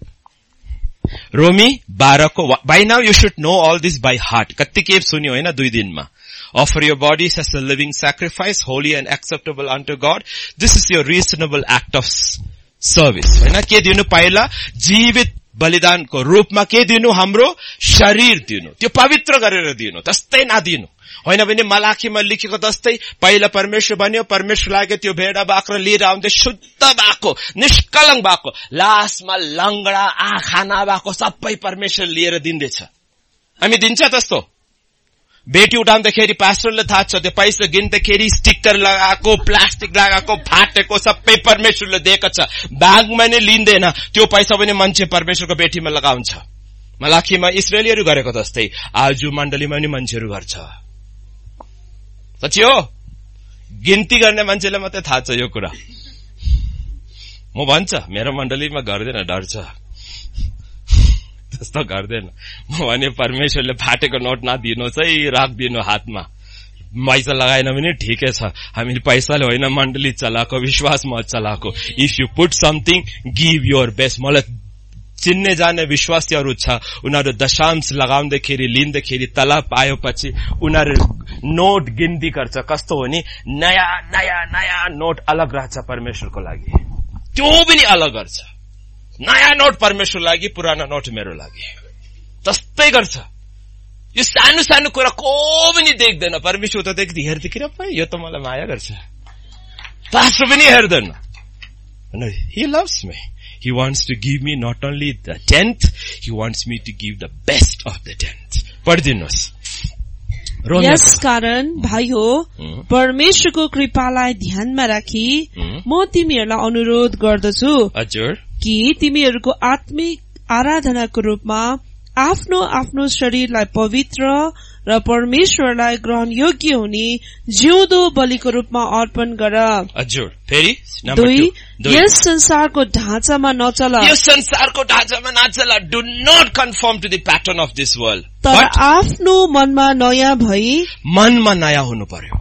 रोमी बाह्र को, by now you should know all this by heart. कति खेप सुन्यो हैन दुई दिनमा. Offer your bodies as a living sacrifice, holy and acceptable unto God. This is your reasonable act of service. हैन के दिनु पहिला जीवित बलिदानको रूपमा के दिनु हाम्रो शरीर दिनु. त्यो पवित्र गरेर दिनु, त्यस्तै नदिनु. होइन भने मलाखीमा लेखेको जस्तै पहिला परमेश्वर बन्यो, परमेश्वर लाग्यो त्यो भेडा बाख्रा लिएर आउँदै शुद्ध भएको, निष्कलङ्क भएको, लास्टमा लङ्गडा आँखा नभएको सबै परमेश्वर लिएर दिँदैछ. हामी दिन्छ त्यस्तो. बेटी उठाउँदाखेरि पास्टरले थाहा छ त्यो पैसा गिन्दाखेरि स्टिकर लगाएको, प्लास्टिक लगाएको, फाटेको सबै परमेश्वरले दिएको छ. ब्याङ्कमा नै लिँदैन त्यो पैसा पनि मान्छे परमेश्वरको बेटीमा लगाउँछ. मलाखीमा इस्राएलीहरू गरेको जस्तै आजु मण्डलीमा पनि मान्छेहरू गर्छ. सच्ची हो, गिन्ती गर्ने मान्छेलाई मात्रै थाहा छ यो कुरा. म भन्छ मेरो मण्डलीमा गर्दैन, डर छ, त्यस्तो गर्दैन. म भने परमेश्वरले फाटेको नोट नदिनुहोस् है, राखिदिनु हातमा. पैसा लगाएन भने ठिकै छ, हामीले पैसाले होइन मण्डली चलाएको, विश्वासमा चलाएको. If you put something, give your best. मलाई चिन्ने जाने विश्वासीहरू छ, उनीहरू दशांश लगाउँदाखेरि लिँदाखेरि तला पाएपछि उनीहरू नोट गिन्ती गर्छ. कस्तो हो नि, नयाँ नयाँ नयाँ नोट अलग रहन्छ परमेश्वरको लागि, त्यो पनि अलग गर्छ. नयाँ नोट परमेश्वर लागि, पुरानो नोट मेरो लागि. त्यस्तै गर्छ. यो सानो सानो कुरा को पनि देख्दैन. परमेश्वर त देख्दै हेर्दै यो त मलाई माया गर्छ. पास्टर पनि हेर्दैन. He loves me. He wants to give me not only the tenth, he wants me to give the best of the tenth. पढिदिनुहोस्. यस कारण भाइ हो, परमेश्वरको कृपालाई ध्यानमा राखी म तिमीहरूलाई अनुरोध गर्दछु कि तिमीहरूको आत्मिक आराधनाको रूपमा आफ्नो आफ्नो शरीरलाई पवित्र र परमेश्वरलाई ग्रहण योग्य हुने जिउँदो बलिको रूपमा अर्पण गर. हजुर फेरि दुई, यस संसारको ढाँचामा नचल. यस संसारको ढाँचामा नचल. Do not conform to the pattern of this world. तर आफ्नो मनमा नयाँ भई, मनमा नयाँ हुनु पर्यो.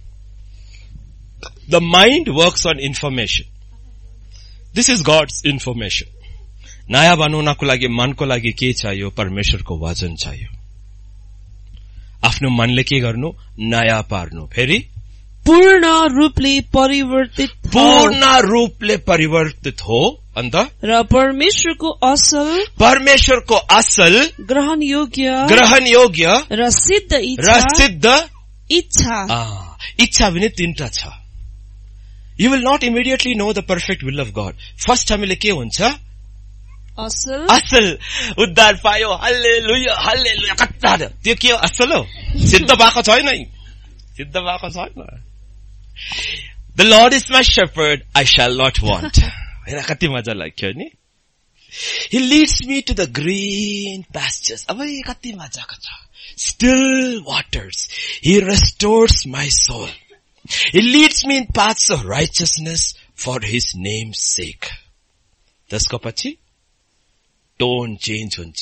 The mind works on information. This is God's information. नयाँ बनाउनको लागि मनको लागि के चाहियो? परमेश्वरको वचन चाहियो. आफ्नो मनले के गर्नु? नयाँ पार्नु. फेरि पूर्ण रूपले परिवर्तित पूर्ण रूपले परिवर्तित हो. अन्त र परमेश्वरको असल परमेश्वरको असल ग्रहण योग्य ग्रहण योग्य र सिद्ध इच्छा र सिद्ध इच्छा. इच्छा पनि तीनटा छ. You will not immediately know the perfect will of God. First हामीले के हुन्छ? असल असल उद्धार पायो. हालेलुया हालेलुया. कता त्यो के हो? असल हो. सिद्ध भएको छैन, सिद्ध भएको छैन. The Lord is my shepherd, I shall not want. हेर कति मजा लाग्यो नि. He leads me to the green pastures. अब कति मजाको छ. Still waters, he restores my soul. He leads me in paths of righteousness for his name's sake. त्यसको पछि टोन चेन्ज हुन्छ.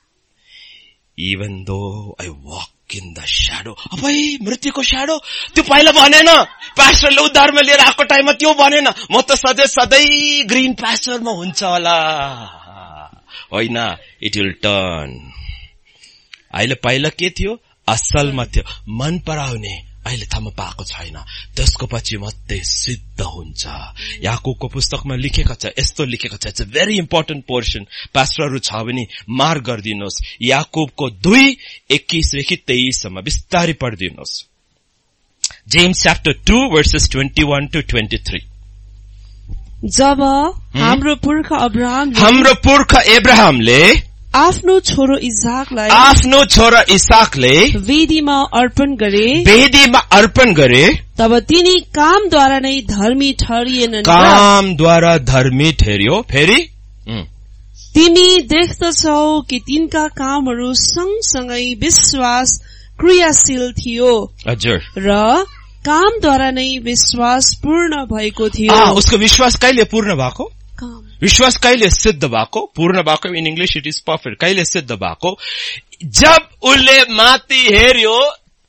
Even though I walk in the shadow. अब मृत्युको shadow त्यो पहिला भनेन. पास्टरले उद्धारमा लिएर आएको टाइममा त्यो भनेन म त सधैँ सधैँ ग्रीन पास्टरमा हुन्छ होला. होइन, इट विल टर्न. अहिले पहिला के थियो? असलमा थियो, मन पराउने. अहिले थाहा पाएको छैन. त्यसको पछि मात्रै सिद्ध हुन्छ. याकुबको पुस्तकमा लेखेको छ, यस्तो लेखेको छ. It's a very important portion. पास्टरहरू छ भने मार्क गरिदिनुहोस्. याकुबको दुई एक्कीसदेखि तेइससम्म बिस्तारै पढिदिनुहोस्. James chapter two verses twenty one to twenty three. जब हाम्रो पुर्खा अब्राहम हाम्रो पुर्खा एब्राहमले आफ्नो छोरो इसाकलाई आफ्नो छोरा इसाकले वेदीमा अर्पण गरे वेदीमा अर्पण गरे तब तिनी कामद्वारा नै धर्मी ठहरिएनन्. कामद्वारा धर्मी ठहरियो. फेरि तिमी देख्दछौ कि तिनका कामहरू सँगसँगै विश्वास क्रियाशील थियो. हजुर. र कामद्वारा नै विश्वास पूर्ण भएको थियो. उसको विश्वास कहिले पूर्ण भएको? विश्वास कहिले सिद्ध भएको? पूर्ण भएको. In English it is perfect. कहिले सिद्ध भएको? जब उसले माथि हेर्यो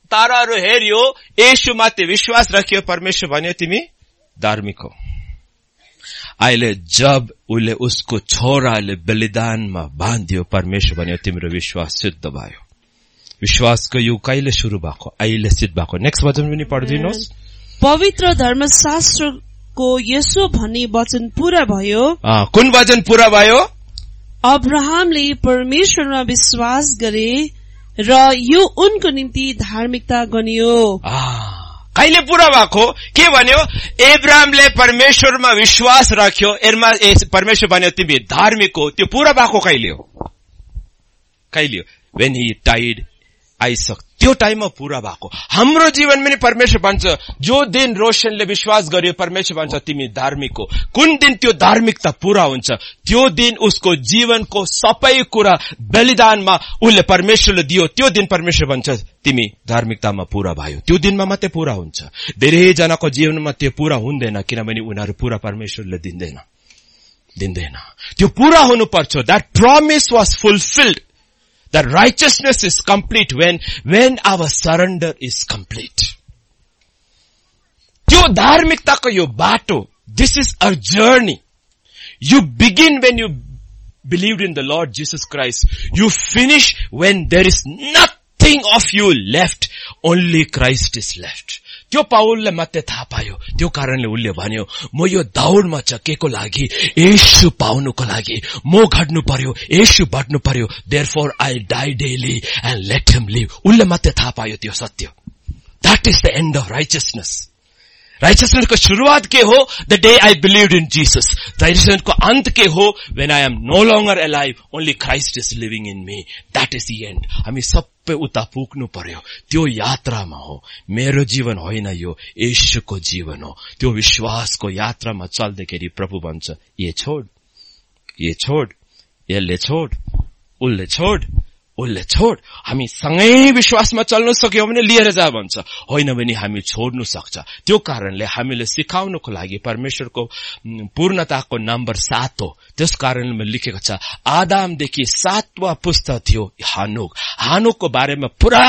ताराहरू हेर्यो, येशूमाथि विश्वास राख्यो, परमेश्वर भन्यो तिमी धार्मिक हो। अहिले जब उसले उसको छोराले बलिदानमा बाँधियो, परमेश्वर भन्यो तिम्रो विश्वास सिद्ध भयो। विश्वासको युग कहिले सुरु भएको? अहिले सिद्ध भएको। नेक्स्ट वचन पनि पढिदिनुहोस्। पवित्र धर्मशास्त्रको यसो भन्ने वचन पूरा भयो। कुन वचन पूरा भयो? अब्राहमले परमेश्वरमा विश्वास गरे र यो उनको निम्ति धार्मिकता गनियो। कहिले पूरा भएको? के भन्यो? अब्राहमले परमेश्वरमा विश्वास राख्यो, एरमा परमेश्वर भन्यो तिमी धार्मिक हो। त्यो पूरा भएको कहिले हो? कहिले हो? When he died Isaac, त्यो टाइममा पूरा भएको। हाम्रो जीवन पनि परमेश्वर भन्छ, जो दिन रोशनले विश्वास गर्यो, परमेश्वर भन्छ तिमी धार्मिक हो। कुन दिन त्यो धार्मिकता पूरा हुन्छ? त्यो दिन उसको जीवनको सबै कुरा बलिदानमा उसले परमेश्वरले दियो, त्यो दिन परमेश्वर भन्छ तिमी धार्मिकतामा पूरा भयो। त्यो दिनमा मात्रै पूरा हुन्छ। धेरै जनाको जीवनमा त्यो पूरा हुँदैन, किनभने उनीहरू पूरा परमेश्वरले दिँदैन दिँदैन त्यो पूरा हुनुपर्छ। That promise was fulfilled. The righteousness is complete when, when our surrender is complete. त्यो धार्मिकताको यो बाटो, this is our journey. You begin when you believed in the Lord Jesus Christ. You finish when there is nothing of you left. Only Christ is left. त्यो पाउलले मात्रै थाहा पायो। त्यो कारणले उसले भन्यो, म यो दौडमा छ केको लागि? येशू पाउनुको लागि। म घट्नु पर्यो, येशू बढ्नु पर्यो। Therefore I die daily and let him live. उसले मात्रै थाहा पायो त्यो सत्य। That is the end of righteousness. Righteousness को शुरुआत के हो? The day I believed in Jesus. Righteousness को अंत के हो? When I am no longer alive, only Christ is living in me. That is the end. हामी सबै उता पुग्नु पर्यो। त्यो यात्रामा हो। मेरो जीवन होइन यो, येशूको जीवन हो। त्यो विश्वासको यात्रामा चल्दाखेरि प्रभु भन्छ, ये छोड, ये छोड, यसले छोड, उसले छोड, उसले छोड। हामी सँगै विश्वासमा चल्न सक्यौं भने लिएर जा भन्छ, होइन भने हामी छोड्नु सक्छ। त्यो कारणले हामीले सिकाउनको लागि परमेश्वरको पूर्णताको नम्बर सात हो। त्यस कारणले लेखेको छ, आदामदेखि सातवां पुस्ता थियो हानोक। हानोकको बारेमा पुरा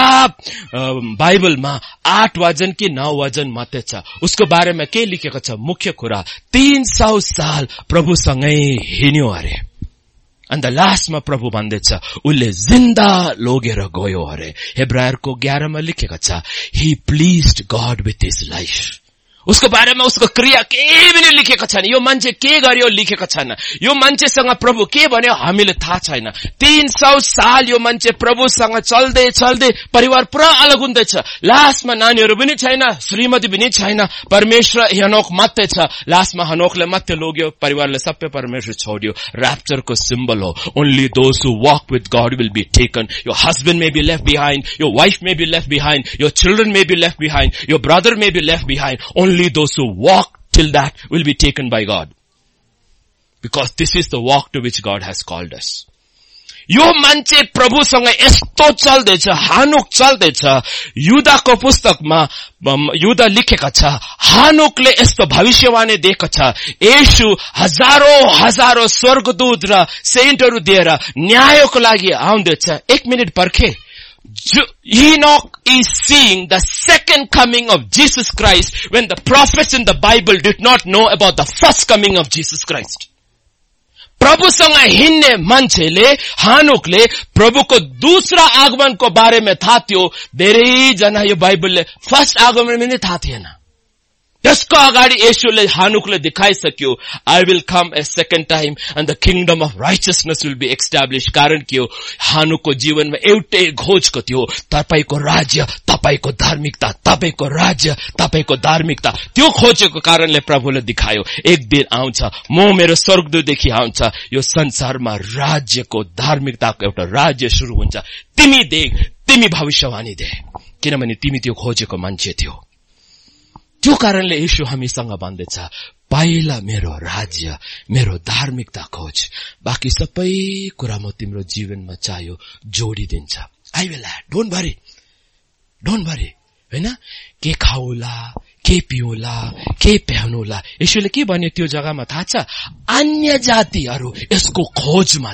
बाइबलमा आठ वचन कि नौ वचन मात्रै छ। उसको बारेमा के लेखेको छ? मुख्य कुरा, तीन सौ साल प्रभुसँगै हिँड्यो अरे। अन्त लास्टमा प्रभु भन्दैछ, उसले जिन्दा लोगेर गयो अरे। हेब्रायरको ग्यारमा लेखेको छ, he pleased God with his life. उसको बारेमा उसको क्रिया केही पनि लेखेको छैन। यो मान्छे के गर्यो लेखेको छैन। यो मान्छेसँग प्रभु के भन्यो हामीले थाहा छैन। तीन सौ साल यो मान्छे प्रभुसँग चल्दै चल्दै परिवार पुरा अलग हुँदैछ। लास्टमा नानीहरू पनि छैन, श्रीमती पनि छैन, परमेश्वर हनोक मात्रै छ। लास्टमा हनोकले मात्रै लोग्यो, परिवारले सबै परमेश्वर छोड्यो। ऱ्याप्चरको सिम्बल हो। Only those who walk with God will be taken. Your husband may be left behind, your wife may be left behind, your children may be left behind, your brother may be left behind. Only those who walk till that will be taken by God. Because this is the walk to which God has called us. यो मान्छे प्रभुसँग यस्तो चल्दैछ, हानोक चल्दैछ। युदाको पुस्तकमा युदा लेखेको छ, हानोकले यस्तो भविष्यवाणी दिएको छ, येशू हजारौं हजारौं स्वर्गदूत र सेन्टहरू दिएर न्यायको लागि आउँदैछ। एक मिनट पर्खे। Enoch is seeing the second coming of Jesus Christ when the prophets in the Bible did not know about the first coming of Jesus Christ. प्रभुसँग हिँड्ने मान्छेले, हानोकले प्रभुको दूसरा आगमनको बारेमा थाहा थियो। धेरै जना यो बाइबलले फर्स्ट आगमन पनि थाहा थिएन। त्यसको अगाडि येशूले हानोकले देखाइसक्यो, I will come a second time and the kingdom of righteousness will be established. कारण के हो? हानोकको जीवनमा एउटै घोषको थियो, तपाईको राज्य, तपाईको धार्मिकता, तपाईको राज्य, तपाईको धार्मिकता। त्यो खोजेको कारणले प्रभुले देखायो, एक दिन आउँछ, म मेरो स्वर्गदूतदेखि आउँछ, यो संसारमा राज्यको धार्मिकताको एउटा राज्य सुरु हुन्छ। तिमी देख, तिमी भविष्यवाणी दे, किनभने तिमी त्यो खोजेको मान्छे थियो। त्यो कारणले येशू हामीसँग भन्दैछ, पहिला मेरो राज्य, मेरो धार्मिकता खोज, बाँकी सबै कुरा म तिम्रो जीवनमा चाहियो जोडिदिन्छ। I will add. Don't worry. Don't worry. हैन? के खाउला, के पिउला, के पहनुला। येशूले के भन्यो त्यो जग्गामा थाहा छ? अन्य जातिहरू यसको खोजमा छ।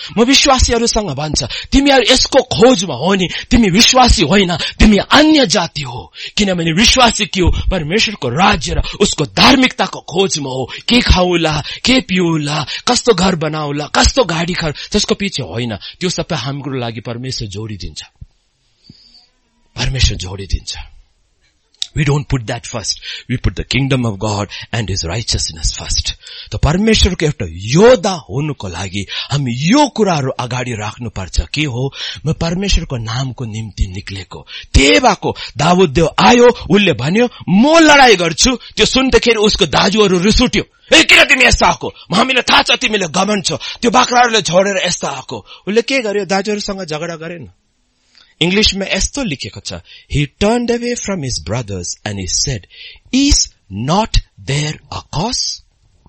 म विश्वासीहरूसँग भन्छ, तिमीहरू यसको खोजमा हो नि, तिमी विश्वासी होइन, तिमी अन्य जाति हो। किनभने विश्वासी के हो? परमेश्वरको राज्य र उसको धार्मिकताको खोजमा हो। के खाउला, के पिउला, कस्तो घर बनाउला, कस्तो गाडी खर, त्यसको पछि होइन। त्यो सबै हाम्रो लागि परमेश्वर जोडिदिन्छ, परमेश्वर जोडिदिन्छ। We don't put that first. We put the kingdom of God and His righteousness first. तो परमेश्वरको एउटा योद्धा हुनुको लागि हामी यो कुराहरू अगाडि राख्नु पर्छ। के हो? म परमेश्वरको नामको निम्ति निक्लेको। त्यही भएको दाऊद देव आयो, उसले भन्यो म लडाई गर्छु। त्यो सुन्दाखेरि उसको दाजुहरू रिस उठ्यो, ए किन तिमी यस्तो आएको, हामीलाई थाहा छ तिमीले घमण्ड छौ, त्यो बाख्राहरूले छोडेर यस्तो आएको। उसले के गर्यो? दाजुहरूसँग झगडा गरेन। English में esto लिखेको छ, he turned away from his brothers and he said, is not there a cause?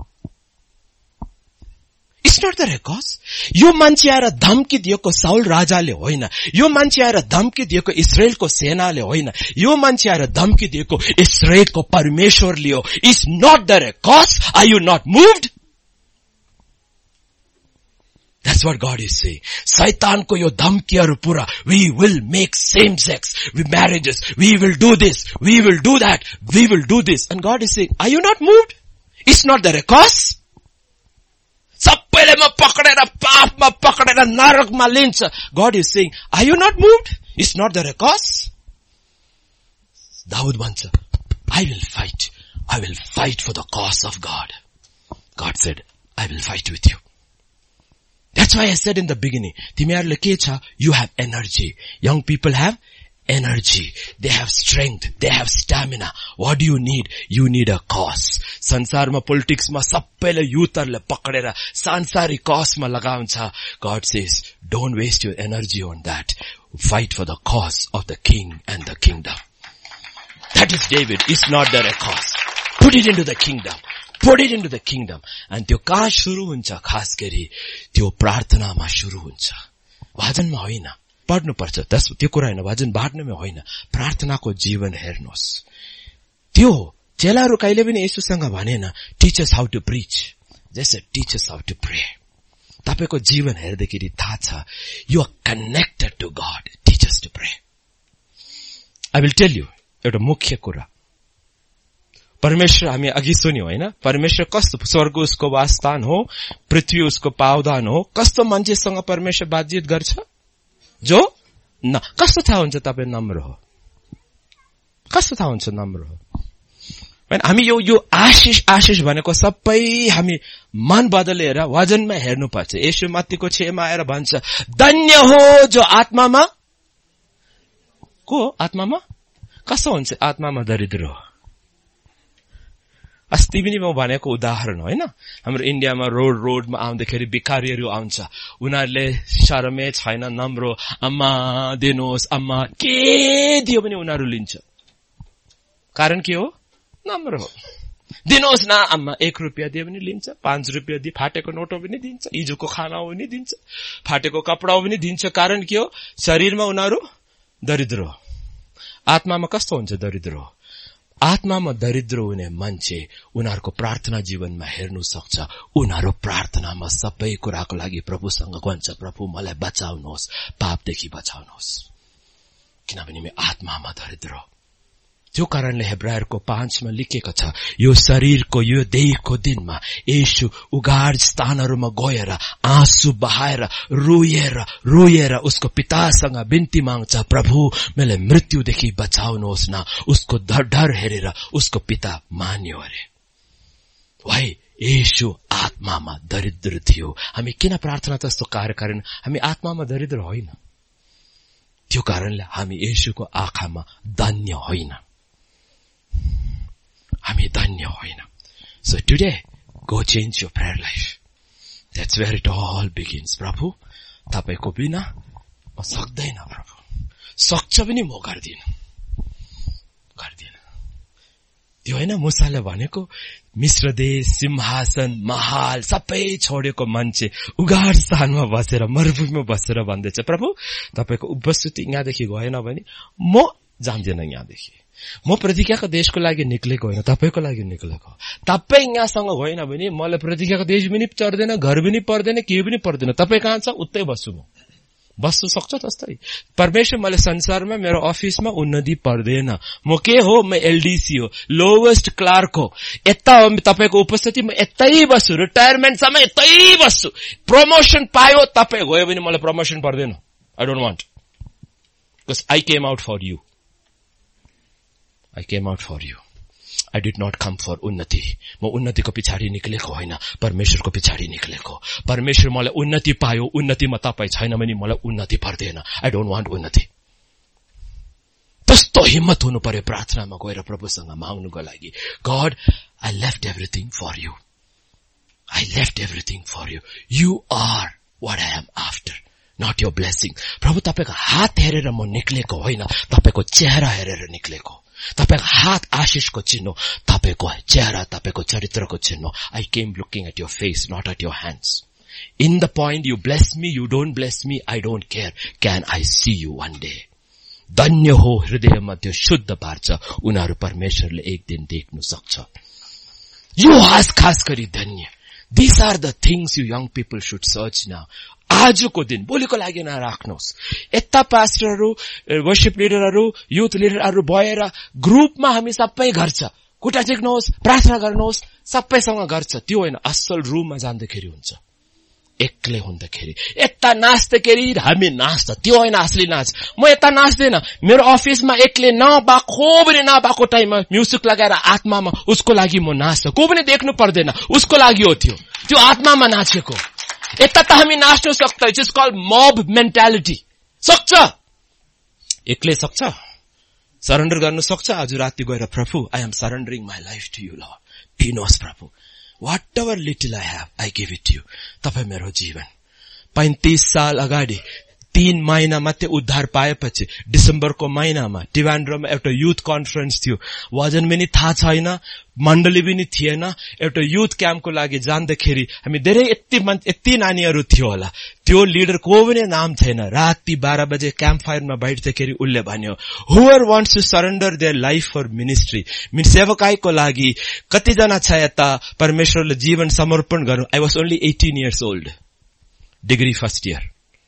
Is not there a cause? यो मान्छे आएर धम्की दिएको साउल राजाले होइन, यो मान्छे आएर धम्की दिएको इस्राएलको सेनाले होइन, यो मान्छे आएर धम्की दिएको इस्राएलको परमेश्वरले हो। Is not there a cause? Are you not moved? That's what God is saying. Satan ko yo dhamkiyaru pura. We will make same sex marriages. We will do this. We will do that. We will do this. And God is saying, are you not moved? Is not there a cause? Sabbele ma pakadera paap ma pakadera narak ma lincha. God is saying, are you not moved? Is not there a cause? Daud bhancha, I will fight. I will fight for the cause of God. God said, I will fight with you. That's why I said in the beginning, तिमीहरुले के छ? You have energy. Young people have energy. They have strength. They have stamina. What do you need? You need a cause. संसारमा politics मा सबैले युथहरुले पकडेर सांसारिक cause मा लगाउँछ. God says, don't waste your energy on that. Fight for the cause of the king and the kingdom. That is David. It's not there a cause. Put it into the kingdom. Put it into the kingdom. And त्यो कहाँ शुरू हुन्छ? खास गरी त्यो प्रार्थनामा शुरू हुन्छ, भजनमा होइन। पढ्नु पर्छ त्यस त्यो कुरा हैन, भजन बाँड्नुमा होइन, प्रार्थनाको जीवन हेर्नुहोस्। त्यो चेलाहरू कहिले पनि येशूसँग भनेन teach us how to preach, just teach us how to pray. तपाईको जीवन हेर्दाखेरि थाहा छ you are connected to God, teach us to pray. I will tell you एउटा मुख्य कुरा। परमेश्वर हामी अघि सुन्यौं हैन, परमेश्वर कस्तो? स्वर्ग उसको वासस्थान हो, पृथ्वी उसको पावदान हो। कस्तो मान्छेसँग परमेश्वर बातचित गर्छ? जो न कस्तो थाहा हुन्छ तपाई नम्र हो? कस्तो थाहा हुन्छ नम्र हो? हैन, हामी यो यो आशिष आशिष भनेको सबै हामी मन बदलेर वजनमा हेर्नुपर्छ। येशू मत्तीको छ मा आएर भन्छ, धन्य हो जो आत्मामा को आत्मामा कस्तो हुन्छ? आत्मामा दरिद्र हो। अस्ति पनि म भनेको उदाहरण होइन, हाम्रो इन्डियामा रोड रोडमा आउँदाखेरि भिखारीहरू आउँछ, उनीहरूले शरमै छैन, नम्रो अम्मा दिनुहोस्, अम्मा के दियो भने उनीहरू लिन्छ। कारण के हो? नम्रो हो। दिनुहोस् न अम्मा, एक रुपियाँ दियो भने लिन्छ, पाँच रुपियाँ दिए फाटेको नोटो पनि दिन्छ, हिजोको खाना पनि दिन्छ, फाटेको कपडा पनि दिन्छ। कारण के हो? शरीरमा उनीहरू दरिद्र हो। आत्मामा कस्तो हुन्छ? दरिद्र हो। आत्मामा दरिद्र हुने मान्छे उनीहरूको प्रार्थना जीवनमा हेर्नु सक्छ। उनीहरू प्रार्थनामा सबै कुराको लागि प्रभुसँग भन्छ, प्रभु मलाई बचाउनुहोस्, पापदेखि बचाउनुहोस्, किनभने म आत्मामा दरिद्र हो। त्यो कारणले हेब्रायरको पाँचमा लेखेको छ, यो शरीरको यो देहको दिनमा येशू उगाड स्थानहरूमा गएर आँसु बहाएर रोएर रोएर उसको पितासँग बिन्ती माग्छ, प्रभु मलाई मृत्युदेखि बचाउनुहोस् न। उसको डर हेरेर उसको पिता मान्यो अरे। भाइ, येशू आत्मामा दरिद्र थियो। हामी किन प्रार्थना जस्तो कार्य गरेन? हामी आत्मामा दरिद्र होइन। त्यो कारणले हामी येशूको आँखामा धन्य होइन, हामी धन्य होइन। So today, go change your prayer life. That's where it all begins. प्रभु, तपाईको बिना म सक्दैन प्रभु, सक्छ पनि म गर्दिन गर्दिन। त्यो होइन मूसाले भनेको, मिश्र देश, सिंहासन, महाल सबै छोडेको मान्छे उगाड स्थानमा बसेर मरुभूमिमा बसेर भन्दैछ, प्रभु तपाईको उपस्थिति यहाँदेखि गएन भने म जान्दैन यहाँदेखि। म प्रतिज्ञाको देशको लागि निक्लेको होइन, तपाईको लागि निक्लेको। तपाई यहाँसँग होइन भने मलाई प्रतिज्ञाको देश पनि चढ्दैन, घर पनि पर्दैन, केही पनि पर्दैन। तपाई कहाँ छ उतै बस्छु म, बस्नु सक्छ जस्तै। परमेश्वर मलाई संसारमा मेरो अफिसमा उन्नति पर्दैन। म के हो, म एलडीसी हो, लोवेस्ट क्लार्क हो। यता हो तपाईको उपस्थिति, म यतै बस्छु, रिटायरमेन्टसम्म यतै बस्छु। प्रमोसन पायो तपाई गयो भने मलाई प्रमोसन पर्दैन। I don't want, because I came out for you. I came out for you. I did not come for उन्नति। म उन्नतिको पिछाडी निक्लेको होइन, परमेश्वरको पिछाडी निक्लेको। परमेश्वर मलाई उन्नति पायो, उन्नतिमा तपाई छैन भने मलाई उन्नति पर्दैन। I don't want उन्नति। त्यस्तो हिम्मत हुनु पर्यो प्रार्थनामा गएर प्रभुसँग माग्नुको लागि। God, I left everything for you. I left everything for you. You are what I am after, not your blessing. प्रभु तपाईको हात हेरेर म निक्लेको होइन, तपाईको चेहरा हेरेर निक्लेको। तपाईको हात आशिषको चिन्ह, तपाईको चेहरा, तपाईको चरित्रको चिन्ह। I came looking at your face, not at your hands. In the point you bless me, you don't bless me, I don't care. Can I see you one day? धन्य हो हृदयमा त्यो शुद्ध पार्छ, उनीहरू परमेश्वरले एक दिन देख्नु सक्छ। यो आज खास गरी धन्य। These are the things you young people should search now. आजको दिन, भोलिको लागि नराख्नुहोस्। यता पास्टरहरू, वर्शिप लिडरहरू, युथ लिडरहरू भएर ग्रुपमा हामी सबै गर्छ, खुट्टा टेक्नुहोस्, प्रार्थना गर्नुहोस्, सबैसँग गर्छ। त्यो होइन, असल रुममा जाँदाखेरि हुन्छ, एक्लै हुँदाखेरि। यता नाच्दाखेरि हामी नाच्छ, त्यो होइन असली नाच। म यता नाच्दैन, मेरो अफिसमा एक्लै नभएको पनि नभएको टाइममा म्युजिक लगाएर आत्मामा उसको लागि म नाच्छ। को पनि देख्नु पर्दैन, उसको लागि हो त्यो, त्यो आत्मामा नाचेको। यता त हामी नाच्नु सक्छ, it is called mob mentality. सक्छ, एक्लै सक्छ, सरेन्डर गर्नु सक्छ। आज राति गएर प्रभु, I am surrendering my life to you Lord. दिनुहोस् प्रभु, whatever little I have, I give it you. तपाईँ मेरो जीवन पैंतीस साल अगाडि तीन महिना मात्रै उद्धार पाएपछि डिसेम्बरको महिनामा टिभान्ड्रोमा एउटा युथ कन्फरेन्स थियो। वजन पनि थाहा छैन, मण्डली पनि थिएन। एउटा युथ क्याम्पको लागि जाँदाखेरि हामी धेरै यति यति नानीहरू थियो होला, त्यो लिडर को पनि नाम छैन। राति बाह्र बजे क्याम्प फायरमा बैठ्दाखेरि उसले भन्यो, whoever wants to surrender their life for ministry, सेवकाईको लागि कतिजना छ यता परमेश्वरले जीवन समर्पण गर्नु। I was only eighteen years old, degree first year.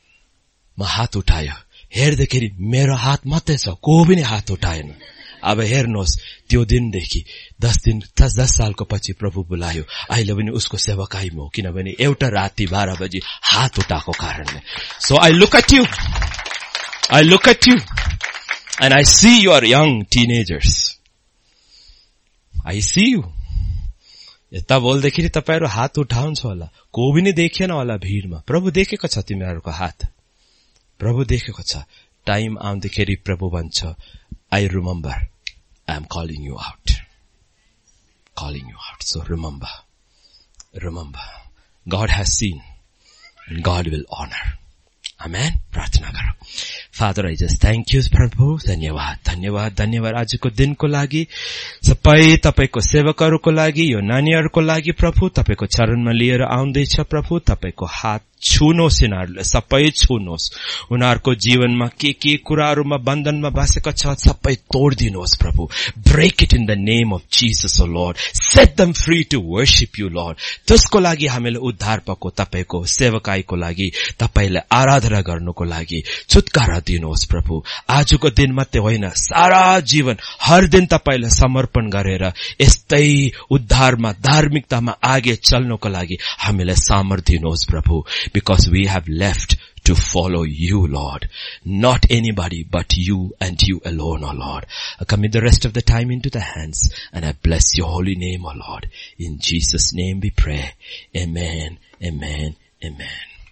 म हात उठायो, हेर्दाखेरि मेरो हात मात्रै छ, को पनि हात उठाएन। अब हेर्नुहोस्, त्यो दिनदेखि दस दिन दस दस सालको पछि प्रभु बोलायो, अहिले पनि उसको सेवकाईमा हो, किनभने एउटा राति बाह्र बजी हात उठाएको कारणले। So I look at you, I look at you and I see your young teenagers, I see you. यता बोल्दाखेरि तपाईहरू हात उठाउँछ होला, को पनि देखिएन होला भिडमा। प्रभु देखेको छ तिमीहरूको हात, प्रभु देखेको छ। टाइम आउँदाखेरि प्रभु भन्छ, I remember, I am calling you out, calling you out. So remember, remember, God has seen, God will honour. Amen. प्रार्थना गरौँ। Father, I just thank you प्रभु, धन्यवाद धन्यवाद धन्यवाद आजको दिनको लागि, सबै तपाईको सेवकहरूको लागि, यो नानीहरूको लागि प्रभु तपाईको चरणमा लिएर आउँदैछ प्रभु। तपाईको हात छुनुहोस्, यिनीहरूलाई सबै छुनुहोस्। उनीहरूको जीवनमा के के कुराहरूमा बन्धनमा बसेको छ सबै तोडिदिनुहोस् प्रभु। Break it in the name of Jesus O Lord, set them free to worship you Lord. त्यसको लागि हामीले उद्धार पाएको तपाईको सेवकाईको लागि, तपाईले आराधना गर्नुको लागि छुटकारा दिनुहोस् प्रभु। आजको दिन मात्रै होइन, सारा जीवन हर दिन तपाईलाई समर्पण गरेर यस्तै उद्धारमा धार्मिकतामा आगे चल्नको लागि हामीलाई सामर्थ्य दिनुहोस् प्रभु। Because we have left to follow you, Lord. Not anybody but you and you alone, O Lord. I commit the rest of the time into the hands and I bless your holy name, O Lord. In Jesus' name we pray. Amen, amen, amen.